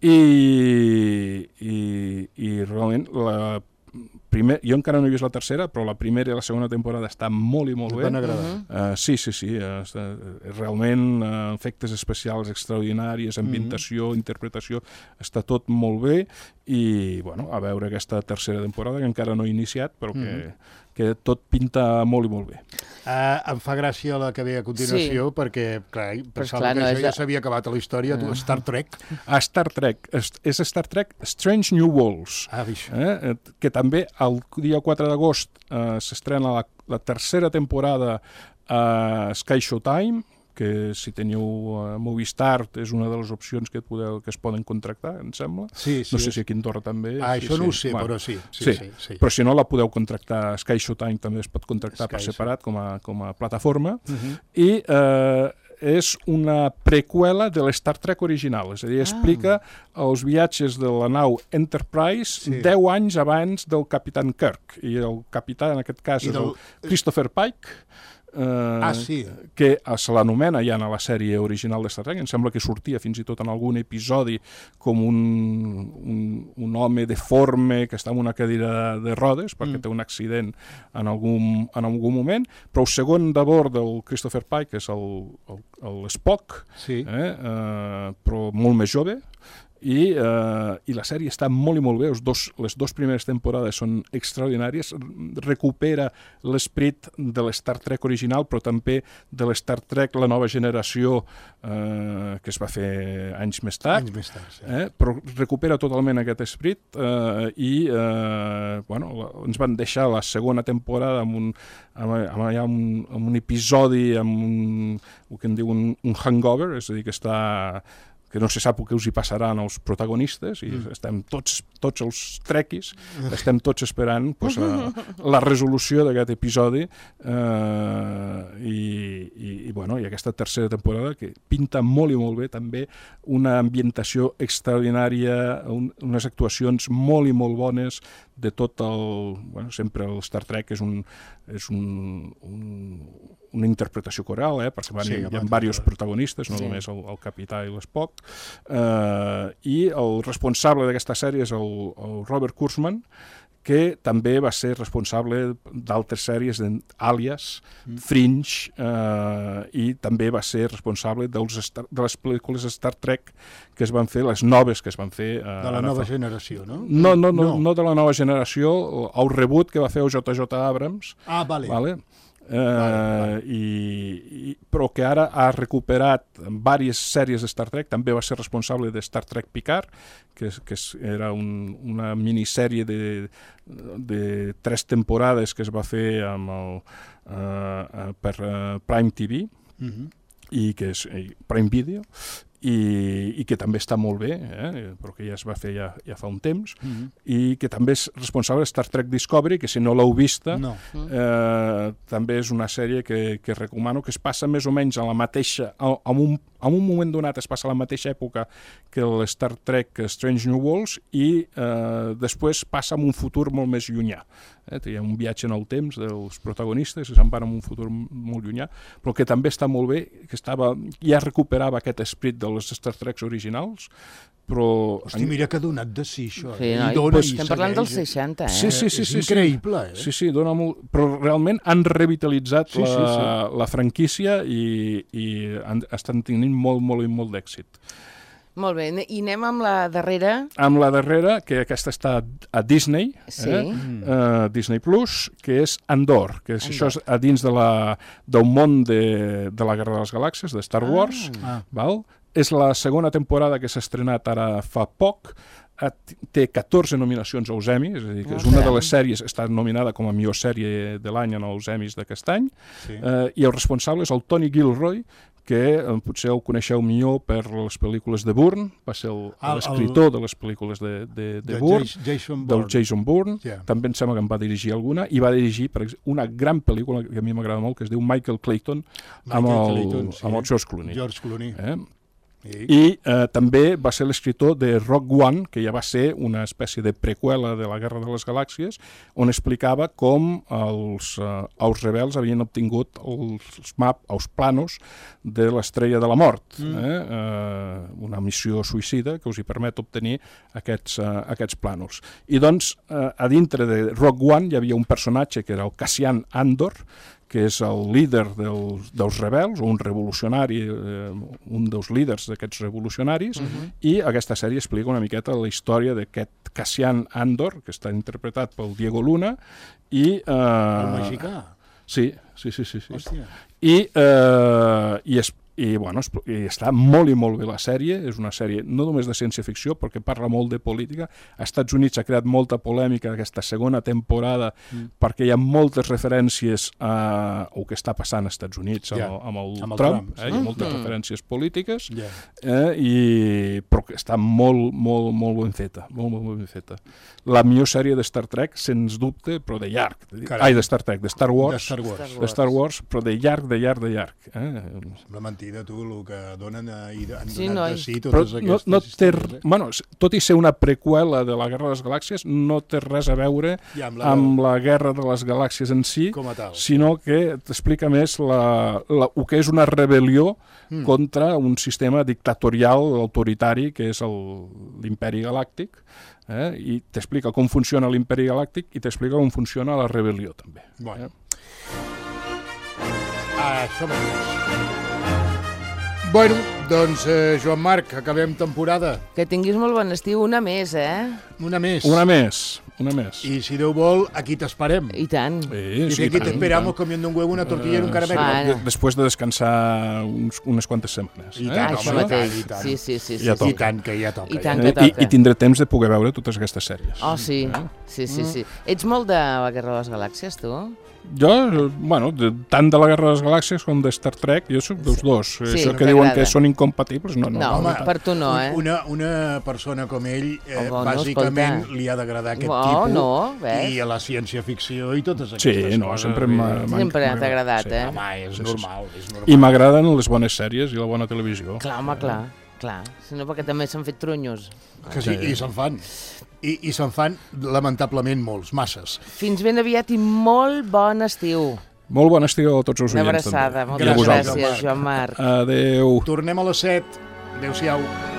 I, i, i realment la primer, jo encara no he vist la tercera, però la primera i la segona temporada estan molt i molt bé. Van agradar. Uh, sí, sí, sí. Uh, realment, uh, efectes especials extraordinaris, ambientació, mm-hmm. interpretació, està tot molt bé i, bueno, a veure aquesta tercera temporada, que encara no he iniciat, però que, mm-hmm. que tot pinta molt i molt bé. Uh, em fa gràcia la que ve a continuació, sí. perquè, clar, pensava clar, que no, això ja s'havia acabat a la història, tu, Star Trek. A Star Trek. És, és Star Trek Strange New Worlds, ah, eh, que també el dia quatre d'agost eh, s'estrena la, la tercera temporada a Sky Showtime, que si teniu uh, Movistar és una de les opcions que, podeu, que es poden contractar, em sembla. Sí, sí, no sé si aquí a Andorra també. Ah, sí, això sí. no ho sé, bueno, però sí. Sí, sí. sí, sí. Però si no la podeu contractar, Sky Showtime també es pot contractar Sky, per separat sí. com, a, com a plataforma. Uh-huh. I eh, és una preqüela de l'Star Trek original, és a dir, explica ah. els viatges de la nau Enterprise sí. deu anys abans del Capitán Kirk. I el capità, en aquest cas, I és del... el Christopher Pike, Eh, ah, sí. que se l'anomena ja a la sèrie original de Star Trek. Em sembla que sortia fins i tot en algun episodi com un, un, un home deforme que està en una cadira de rodes perquè mm. té un accident en algun, en algun moment, però el segon de bord del Christopher Pike és el, el, el Spock, sí. eh, eh, però molt més jove. I, eh, i la sèrie està molt i molt bé. Els dos, les dues primeres temporades són extraordinàries, recupera l'esperit de l'Star Trek original, però també de l'Star Trek la nova generació eh, que es va fer anys més tard, anys més tard sí. eh, però recupera totalment aquest esperit eh, i eh, bueno, ens van deixar la segona temporada amb un, amb, amb, amb, un, amb un episodi amb un, el que en diu un, un hangover, és a dir, que està que no se sap què us hi passaran als protagonistes i mm. estem tots, tots els trequis, estem tots esperant pues, la, la resolució d'aquest episodi eh, i, i, i, bueno, i aquesta tercera temporada que pinta molt i molt bé, també una ambientació extraordinària, un, unes actuacions molt i molt bones de tot el... Bueno, sempre el Star Trek és un... És un, un una interpretació coral, eh? perquè van, sí, hi ha diversos protagonistes, no sí. només el, el capità i l'Spock, eh, i el responsable d'aquesta sèrie és el, el Robert Kurtzman, que també va ser responsable d'altres sèries d'Àlies, mm. Fringe, eh, i també va ser responsable dels Star, de les pel·lícules de Star Trek que es van fer, les noves que es van fer... Eh, de la nova fa... generació, no? No, no, no, no? no de la nova generació, el reboot que va fer el J J Abrams. Ah, vale. vale? eh, i, i, però que ara ha recuperat diverses sèries de Star Trek. També va ser responsable de Star Trek Picard, que, és, que és, era un, una minissèrie de, de tres temporades que es va fer amb el, uh, per uh, Prime T V, uh-huh. i que és i Prime Video, i, i que també està molt bé, eh? Però que ja es va fer ja, ja fa un temps, mm-hmm. i que també és responsable de Star Trek Discovery, que si no l'heu vista, no. eh, també és una sèrie que, que recomano, que es passa més o menys a la mateixa, en un, en un moment donat es passa a la mateixa època que el Star Trek Strange New Worlds, i eh, després passa en un futur molt més llunyà. Eh? Hi ha un viatge en el temps dels protagonistes, que se'n van en un futur molt llunyà, però que també està molt bé, que estava, ja recuperava aquest esperit de les Star Treks originals, però... Hosti, mira que ha donat de si, això. Sí, no? I dona, pues, i estem parlant dels seixanta, eh? Sí, sí, sí, és sí, increïble, sí. eh? Sí, sí, dona molt... Però realment han revitalitzat sí, la, sí, sí. la franquícia i, i han, estan tenint molt, molt i molt d'èxit. Molt bé, i anem amb la darrera. Amb la darrera, que aquesta està a Disney, sí. eh? mm. uh, Disney Plus, que és Andor, que és, Andor. Això és a dins de la, del món de, de la Guerra de les Galàxies, de Star Wars, ah. val? És la segona temporada que s'ha estrenat ara fa poc, té catorze nominacions als Emmy, és a dir, que és una de les sèries, està nominada com a millor sèrie de l'any en els Emmys d'aquest any, sí. eh, i el responsable és el Tony Gilroy, que eh, potser el coneixeu millor per les pel·lícules de Bourne, va ser l'escriptor de les pel·lícules de, de, de, de Bourne, Jason del Jason Bourne, yeah. També em sembla que en va dirigir alguna, i va dirigir per exemple, una gran pel·lícula que a mi m'agrada molt, que es diu Michael Clayton, Michael amb, el, Clayton sí. amb el George Clooney. George Clooney. Eh? I eh, també va ser l'escriptor de Rogue One, que ja va ser una espècie de preqüela de la Guerra de les Galàxies, on explicava com els, eh, els rebels havien obtingut els map, els planos de l'Estrella de la Mort, mm. eh? Eh, una missió suïcida que us hi permet obtenir aquests, eh, aquests planos. I doncs, eh, a dintre de Rogue One hi havia un personatge que era el Cassian Andor, que és el líder dels, dels rebels, o un revolucionari, eh, un dels líders d'aquests revolucionaris, uh-huh. i aquesta sèrie explica una miqueta la història d'aquest Cassian Andor, que està interpretat pel Diego Luna, i... Eh, el mexicà? Sí, sí, sí, sí. sí. Hòstia. I, eh, i es I, bueno, i està molt i molt bé la sèrie, és una sèrie no només de ciència-ficció, perquè parla molt de política. Als Estats Units ha creat molta polèmica aquesta segona temporada, mm. perquè hi ha moltes referències a el que està passant als Estats Units amb, yeah. el, amb el amb el Trump, Trump sí. eh? Hi ha moltes mm. referències polítiques, yeah. eh? I, però que està molt, molt, molt ben feta, molt, molt ben feta. La millor sèrie de Star Trek, sens dubte, però de llarg. Carai. Ai, de Star Trek, de Star Wars, de Star Wars, de Star Wars però de llarg, de llarg, de llarg. Eh? Sembla mentida, tu, el que donen a, i han sí, donat no, de si però totes aquestes no, no té, històries. Eh? Bueno, tot i ser una preqüela de la Guerra de les Galàxies, no té res a veure ja, amb, la... amb la Guerra de les Galàxies en si, sinó que t'explica més la, la, el que és una rebel·lió mm. contra un sistema dictatorial autoritari que és l'Imperi Galàctic, eh? I t'explica com funciona l'Imperi Galàctic i t'explica com funciona la rebel·lió també. Bueno. Eh? Ah, això mateix. Bueno, doncs, eh, Joan Marc, acabem temporada. Que tinguis molt bon estiu, una més, eh? Una més. Una més, una més. I si Déu vol, aquí t'esperem. I tant. Sí, I sí, aquí t'esperamos comiendo un huevo, una tortilla uh, i un caramelo. Sí, després de descansar uns, unes quantes setmanes. I tant, eh? home, i tant, i tant. Sí, sí, sí. Ja sí, I tant, que ja toca. I tant ja. que toca. I, I tindré temps de poder veure totes aquestes sèries. Oh, sí. Eh? Sí, sí, sí. Ets molt de la Guerra de les Galàxies, tu? Jo, bueno, de, tant de la Guerra de les Galàxies com de Star Trek, jo soc dels dos. Sí, Això que diuen que són incompatibles, no, no. No, home, per tu no, eh? Una, una persona com ell, eh, oh, bàsicament, no, li ha d'agradar aquest oh, tipus, no, ves? i a la ciència-ficció i totes aquestes sí, coses. no, sempre m'ha Sempre t'ha agradat, sí, eh? Home, és sí, normal, sí. és normal. I m'agraden les bones sèries i la bona televisió. Clar, home, clar, clar. Sinó perquè també s'han fet tronyos. Que sí, i se'n fan. I, i se'n fan, lamentablement, molts, masses. Fins ben aviat i molt bon estiu. Molt bon estiu a tots els oients. Una abraçada, moltes gràcies, gràcies, Joan Marc. Adéu. Tornem a les set. Adéu-siau.